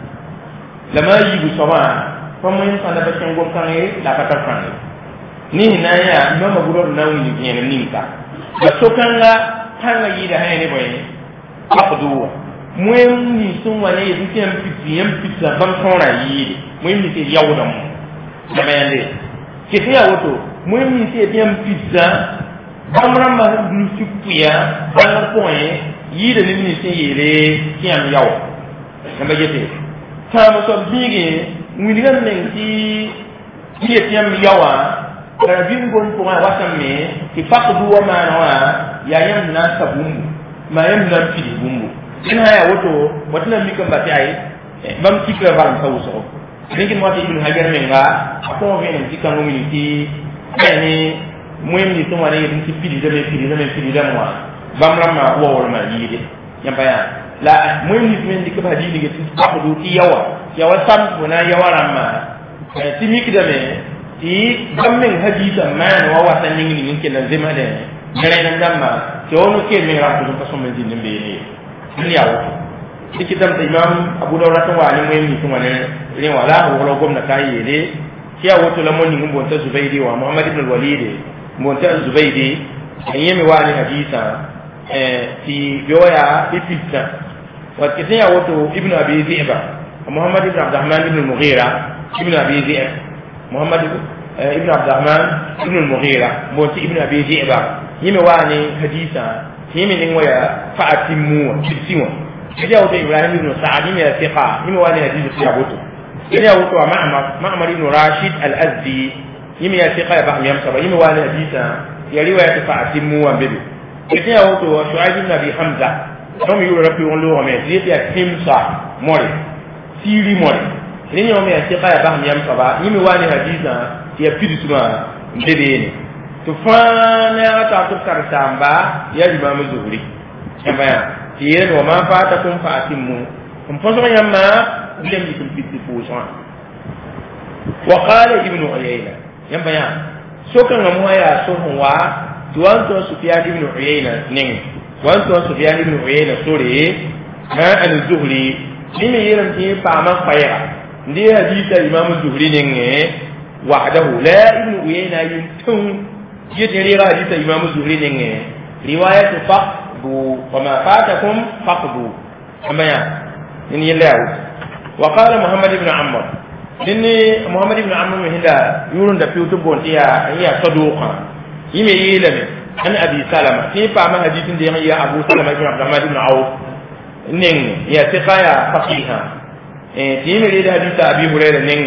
la ma yi bu so ma ko mo san da ba chen go kan e la ka ta kan ni na ya no ma bu ro na wi ni ni ni ka ba so kan la tan yi da ha ne boy faqdu mwen ni sun wane yi tiyan fiti yan fiti ban tona yi mwen ni te yawo da mu da bayande ke sai ya wato mwen ni te tiyan pizza bamran ma du supiya ban ko yi da ni sai yele tiyan yawo da bayete ta mo so bige mwen ni gan men ti ti tiyan yawa da bin gon ko wa wasan me ki faqdu wa ma na ya yam na sabum ma yam na fiti bumbu ina ya wato wata mi kan ba ta yi bam tikra ba ta wuso dinkin wata ibn hajar men ga ko ga ne tikan mu ni ti ni muem ni to wala yin ti pidi da me pidi da me pidi da mo bam ram ma wo wala ma yi de yam ba ya la muem ni men dik ba di ni ti ko do ti yawa yawa sam ko na yawa ram ma ti mi ki da me ti bam men hadisa man wa wata ni ni min ke na zema de ngare nan damma to no ke me ra ko so men din be ni ni yawo iki tam ta imam abu dawud ta wani mai ni kuma ne ne wala wala gomna kai yede kiya wato lamon ni mun bonta zubaydi wa muhammad ibn al-walid bonta zubaydi yemi wani hadisa eh ti yoya bipita wa kiya wato ibn abi ziba muhammad ibn abdurrahman ibn al-mughira ibn abi ziba muhammad ibn abdurrahman ibn al-mughira bonta ibn abi ziba yemi wani hadisa yemi ni waya fa'atimu kisiwa Dia udah Ibrahim bin Sa'ad bin Thiqa, ini wali hadis Abu Tu. Dia udah Ma'mar, Ma'mar bin Rashid Al-Azdi, ini ya Thiqa ya Bahmiyam Sabah, ini wali hadis ya riwayat Fa'atimu wa Bibi. Dia udah Shu'aib bin Abi Hamzah, kami yura rapi orang luar kami, dia dia Himsa Mori, Siri Mori. Ini kami ya Thiqa ya Bahmiyam Sabah, ini wali hadis dia pilih semua Bibi ini. Tufana atau tukar samba ya Imam Zuhri. Apa ya? Tiyan wa ma fatakum fa atimmu kum faso yamma dem di kum pitti fusa wa qala ibnu uyayna yamba ya sokan ngamu ya so wa tuwan to sufyan ibnu uyayna ning wan to sufyan ibnu uyayna sore ha al-zuhri limi yiram ti pa ma fayra ndi hadisa imam zuhri ning wahdahu la ibnu uyayna yintun yediri hadisa imam zuhri ning riwayat fa وما فاتكم فقدوا كما يعني يلاو وقال محمد بن عمرو إني محمد بن عمرو من هنا يقولون ده في تبون هي هي صدوقة يمي يلم أنا أبي سلمة في بعض حديث دي هي أبو سلمة بن عبد الرحمن بن عوف نين هي ثقة فقيها في يمي ليه حديث أبي هريرة نين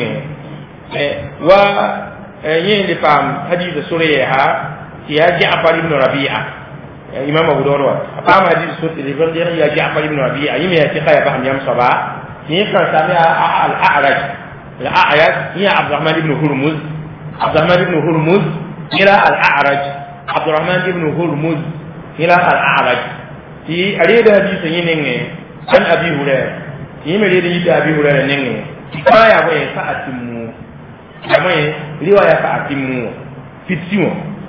و ين لفهم حديث سوريها هي جعفر بن ربيعة imam abu dawud apa hadis sut ibn dia ya ja'far ibn rabi' aymi ya tiqa ya baham yam saba ni kan sami al-a'raj al-a'raj ya abdurrahman ibn hurmuz abdurrahman ibn hurmuz ila al-a'raj abdurrahman ibn hurmuz ila al-a'raj ti arida hadis yin ne an abi hurairah yimi rida yi abi hurairah ne ka ya wa fa'atimu kamai riwaya fa'atimu fitimu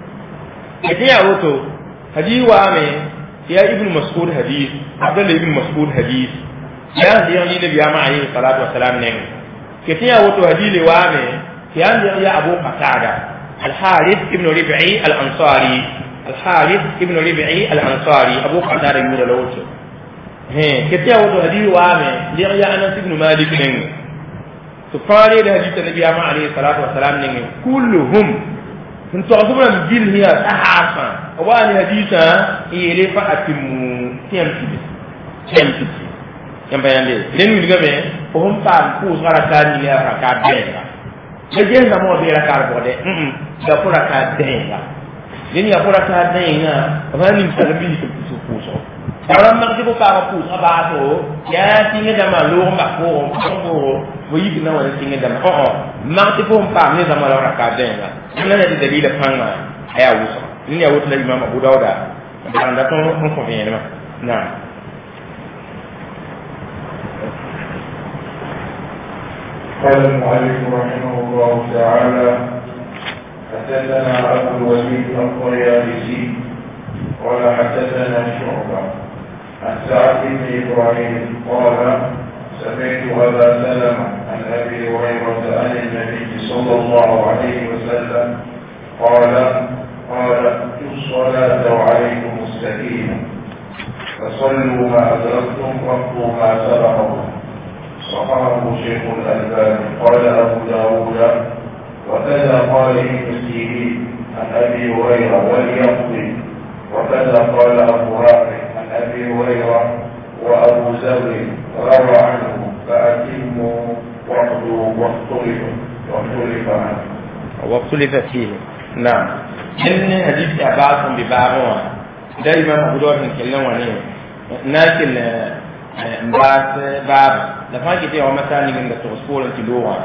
ya roto hadith wa me ya ibn mas'ud hadith abdullah ibn mas'ud hadith ya dia ni nabi ama alayhi salatu wassalam ne kitiya wato hadith wa me ya ya abu qatada al harith ibn rib'i al ansari al harith ibn rib'i al ansari abu qatada ibn al-awd he kitiya wato hadith wa me dia ya anas ibn malik ne to fare da hadith nabi ama alayhi salatu wassalam ne kulluhum kun to azuma bil hiya sahafa wani hadisa ile fa atimu tiamti tiamti yamba yande len mi gabe هم فهم كوز ركعة نية ركعة دينغا لجين نمو بي ركعة بودي أمم يقول ركعة دينغا لين يقول ركعة دينغا فهني مسلمين سبوسو orang mak tipu ka pus aba to ya tinga dama lo mak ko ko wo yi na wa tinga dama oh mak tipu pa ni dama la raka denga ina ne dalil fanga aya wuso ni ya wuto imam Abu Dawud dan da to ko ko ne ma na قال المؤلف رحمه الله تعالى حدثنا أبو الوليد الطيالسي قال حدثنا شعبة عن سعد بن إبراهيم قال سمعت أبا سلمة عن أبي هريرة عن النبي صلى الله عليه وسلم قال قال الصلاة وعليكم السكينة فصلوا ما أدركتم واقضوا ما سبقكم صححه شيخ الألباني قال أبو داود وكذا قال ابن سيرين عن أبي هريرة وليقضي وكذا قال أبو رافع عن أبي هريرة وأبو ذر روى عنه فأتموا واقضوا واختلف واختلف عنه واختلف فيه نعم إن حديث عباس ببابه دائما أبو داود نتكلم عنه لكن مباس باب لفان كتير ومثلا من التغسطول انتلوها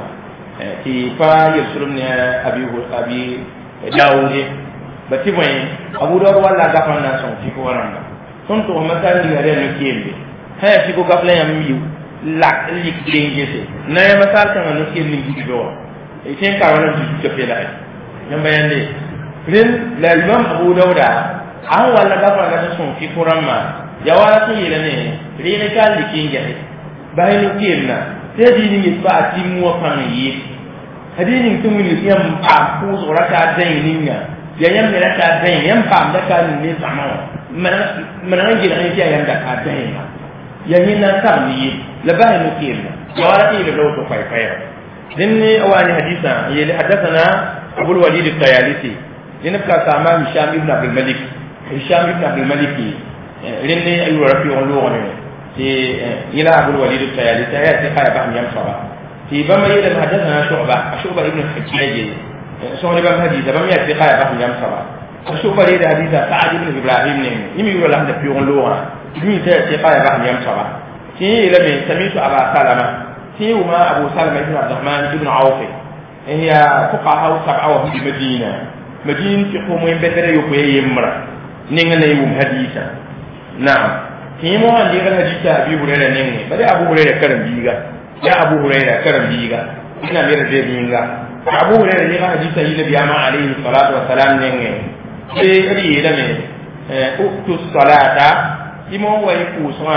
في فا يرسلون أبي أبي داود بتبين أبو داود ولا غفلنا سون في كورنا سون تو مثلا يهرب نكيمبي هاي في كو غفلنا يميو لا ليك دينجسي نايا مثلا كان نكيم نيجي دوا يتين كارنا في كفيلا يمبين لي لين لا الإمام أبو داود أهو ولا غفلنا سون في كورنا jawara to yele ne rene kan likinga bayinu kirna tedi ni ba timu kan yi hadini tumu ni yam pa ku zorata dai ninga ya yam ne rata dai yam pa da kan ni sama man man an jira ni ya yam da ka dai ya ni na kam ni la bayinu kirna jawara to yele lo to fai fai dinni awani hadisa yele hadathana abul walid al-tayalisi dinka sama hisham ibn abdul malik hisham ibn abdul malik لأني أيوة رفيع اللغة في إلى أبو الوليد الطيالسي يأتي قال بهم يمصبا في بما يلم حدثنا شعبة شعبة ابن الحجاج سوني بهم حديث بما يأتي قال بهم يمصبا شعبة يلي حديث سعد بن إبراهيم يمي يقول لهم رفيع اللغة يمي يأتي قال بهم يمصبا في لم سميت أبا سلمة في وما أبو سلمة بن عبد الرحمن بن عوف هي فقهاء سبعة في المدينة مدينة قومين بدر يقوي يمرا نيغنا يوم حديثا نعم كيمو عندي كان حديث أبي هريرة نيني بدي أبو هريرة كرم بيجا يا أبو هريرة كرم بيجا إنا مير بيجا أبو هريرة نيجا حديث يجي بياما عليه الصلاة والسلام نيني في أدي يلا من أكت الصلاة كيمو ويكوسوا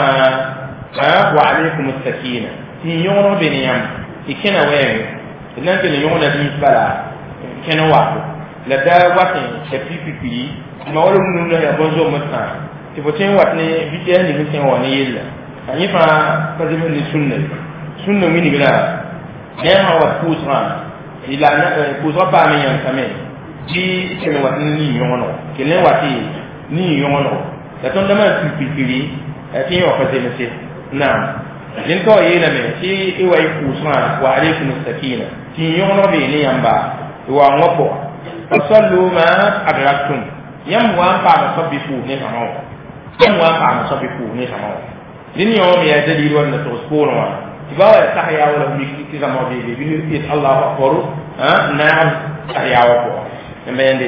وعليكم السكينة في يوم بنيام في كنا وين نانت اليوم نبي بلا كنا واحد لدا واحد شفيف في ما هو لونه يبونزو مثلا tifotin watne bidiya ni bitin wani yilla ani fa fazima ni sunna sunna mini bila ne ha wa kusra ila na kusra pa me yan kame ji kene watne ni yono kene wati ni yono da ton da ma pipiri ati yo fazima se na din ko yela me ti i wa kusra wa alaykum as-sakina ti yono be ni yamba wa ngopo fasallu ma adraktum yam wa pa sabbifu ne kamo كم واقع مصابيكو نيسمو لين يوم يا دليل ولا تسكونوا تبغى تحيا ولا ميكي كذا ما بيجي بيقول الله أكبر ها نعم تحيا وقوا لما يندي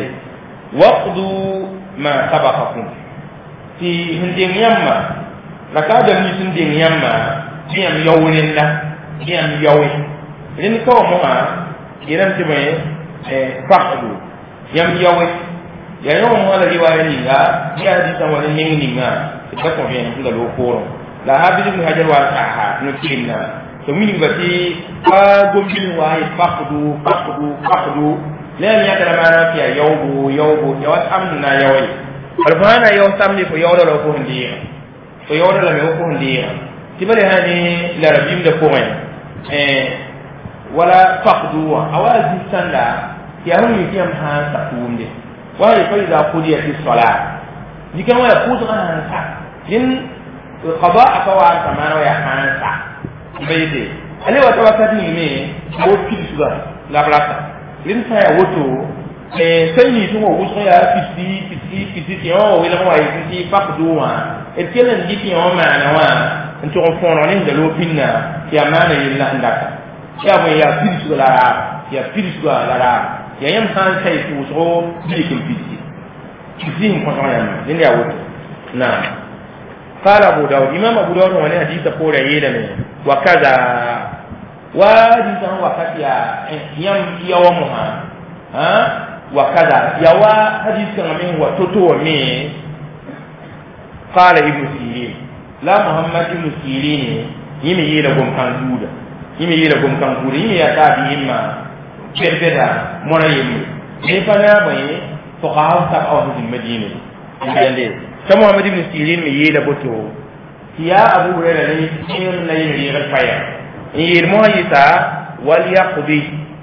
وقدوا ما سبقكم في هندين يما لكاد من هندين يما يم يوين لا يم يوين لين كوم ما ينام تبغى فقدوا يم يوين ya yau mu wala riwaya ni ga ya hadisan wala yin ni ga ta ko fi nan da lokoro la habiz ibn hajar wa saha no kinna to min ba ti ka gombil wa yi faqdu faqdu faqdu la ya da mana fi yawbu yawbu ya wat amna yawai alfana yaw samni ko yawda lo ko ndi ko yawda la me ko ndi tibale hani la rabim da ko mai eh wala faqdu wa awazi sanda ya hu yi kiyam ha takunde وهي فإذا قضيت الصلاة دي كان ولا فوز أنا سا إن قضاء فوان كمان ويا حانسا بيدي ale wa tawakat ni me mo pilisuga la blata lim sa ya woto eh sai ni tumo wuso ya pisi pisi pisi ti o wela mo ay pisi pak duwa et kelen di ti o ma na wa nto on fono ni de lo pinna ya ma na yilla ndaka ya bo ya pilisuga la ya pilisuga la la ya yam han sai tu so di kin pisi pisi mo ko ya ni ya woto na قال أبو داود إمام أبو داود وانا حديث قول يلمي وكذا وحديث وقت يا يم يومها ها وكذا يوا حديث من وتوتو مي قال ابن سيرين لا محمد ابن سيرين يمي يلقوم كان جودا يمي يلقوم كان جودا يمي يتابع إما كربدا منا يمي نفنا بيه فقهاء سبعة في المدينة يعني كما محمد بن سيرين ميلا بوتو يا ابو هريره لي سين لا يريغ الفيا ير مويتا وليقضي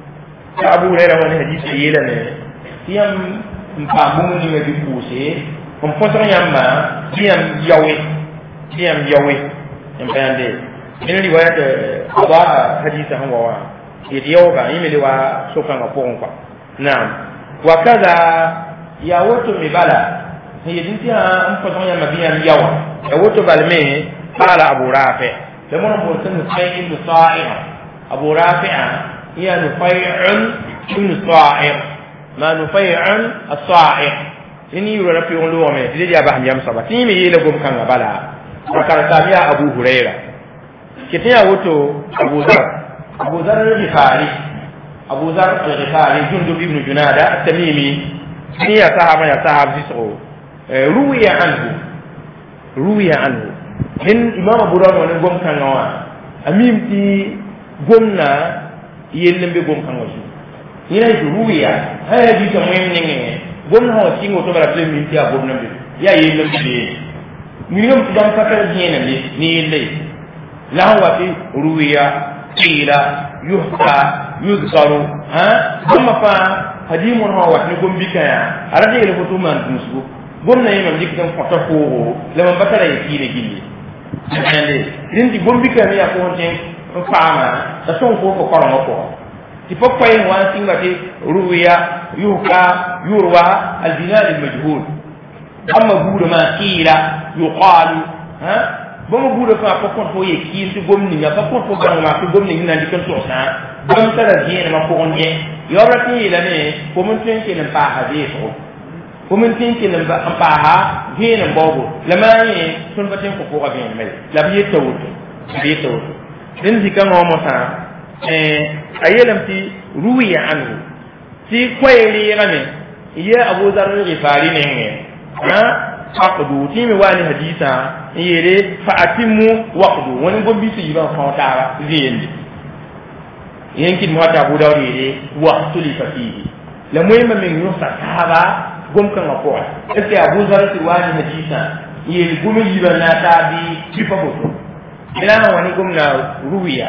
ابو هريره وانا حديث يلا نه يام مبامو ني مبي بوسي ام فوتو ياما يام ياوي يام ياوي ام باندي من روايه ابا حديث هو وا يديوغا يملي وا سوكان غفون نعم وكذا يا وتو مبالا هي دنتي ام فوتو ياما بيام ياوا يا وتو بالمي قال ابو رافع لما نقول سيد بن صائر ابو رافع هي نفيع بن صائر ما نفيع الصائر إني يرى في علومه تجي أبا حميم صبا تيمي يلقوم كان بلا وكان سامي أبو هريرة كتير وتو أبو ذر أبو ذر الغفاري أبو ذر الغفاري جندب ابن جنادة التميمي هي صاحب يا صاحب زيسو روي عنه روي عنه من إمام أبو ذر ونقوم كان نوا أميم تي قمنا يلم بقوم كان وشو هنا روي هذا جيسو مهم نيجي gomna ho tingo to bara min ti abobna bi ya yelem bi ni ngam dam fakar hena ni ni le la wa fi ruwiya qila yuhta yuzkaru ha kuma fa hadimun ho wa ni gombi kaya arade le foto man dusu gomna yema dikam foto ko le man batara yiki le gilli ande rindi gombi kaya ya ko honten fama da son ko ko kono ko ti pokko en wan singati ruwiya yuhka يروى البناء المجهول أما بقول ما قيل يقال ها بما بقول فما بكون هو يكيل تقومني ما بكون هو بنا ما تقومني هنا ديكن توسا بم ترى جين ما بكون جين يورتني لنا كمن تنكي نباع هذيه كمن تنكي نباع جين بابو لما يه سن بتين كوكو جين مل لا بيتوت بيتوت لين ذكر ما مسا أيلم تي روي عنه تي كويلي رمي يا أبو ذر الغفاري نعم ها فقدوا تيم واني حديثا يري فأتموا وقدوا ونقول بيسيبا فوتارا زين يمكن ما تابو داود يري وقت لفتيه لمهم من يوسف صحابة قم كان أقول إذا أبو ذر واني حديثا يري قم يجيبا ناتابي بفبوتو إلا واني قمنا رويا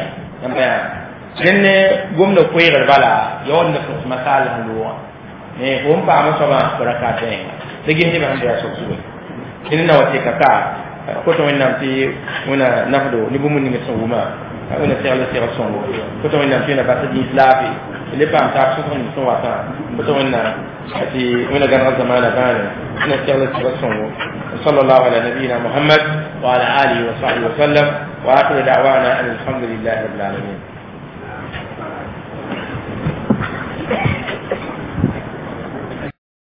لأن قمنا قوير البلا يوم نفس مسالة اللوان eh ko mpa ma soba baraka ten de gindi ba hande aso suwe inna wati kaka ko to wenna ti wona nafdo ni bumu ni so wuma wona ti ala ti rason ko to wenna ti na ba ti islafi le pa ta so ni so wata ko to wenna ti wona gan zamana bana ina ti ala ti rason sallallahu ala nabiyina muhammad wa ala alihi wa sahbihi wa sallam wa akhiru da'wana alhamdulillahi rabbil alamin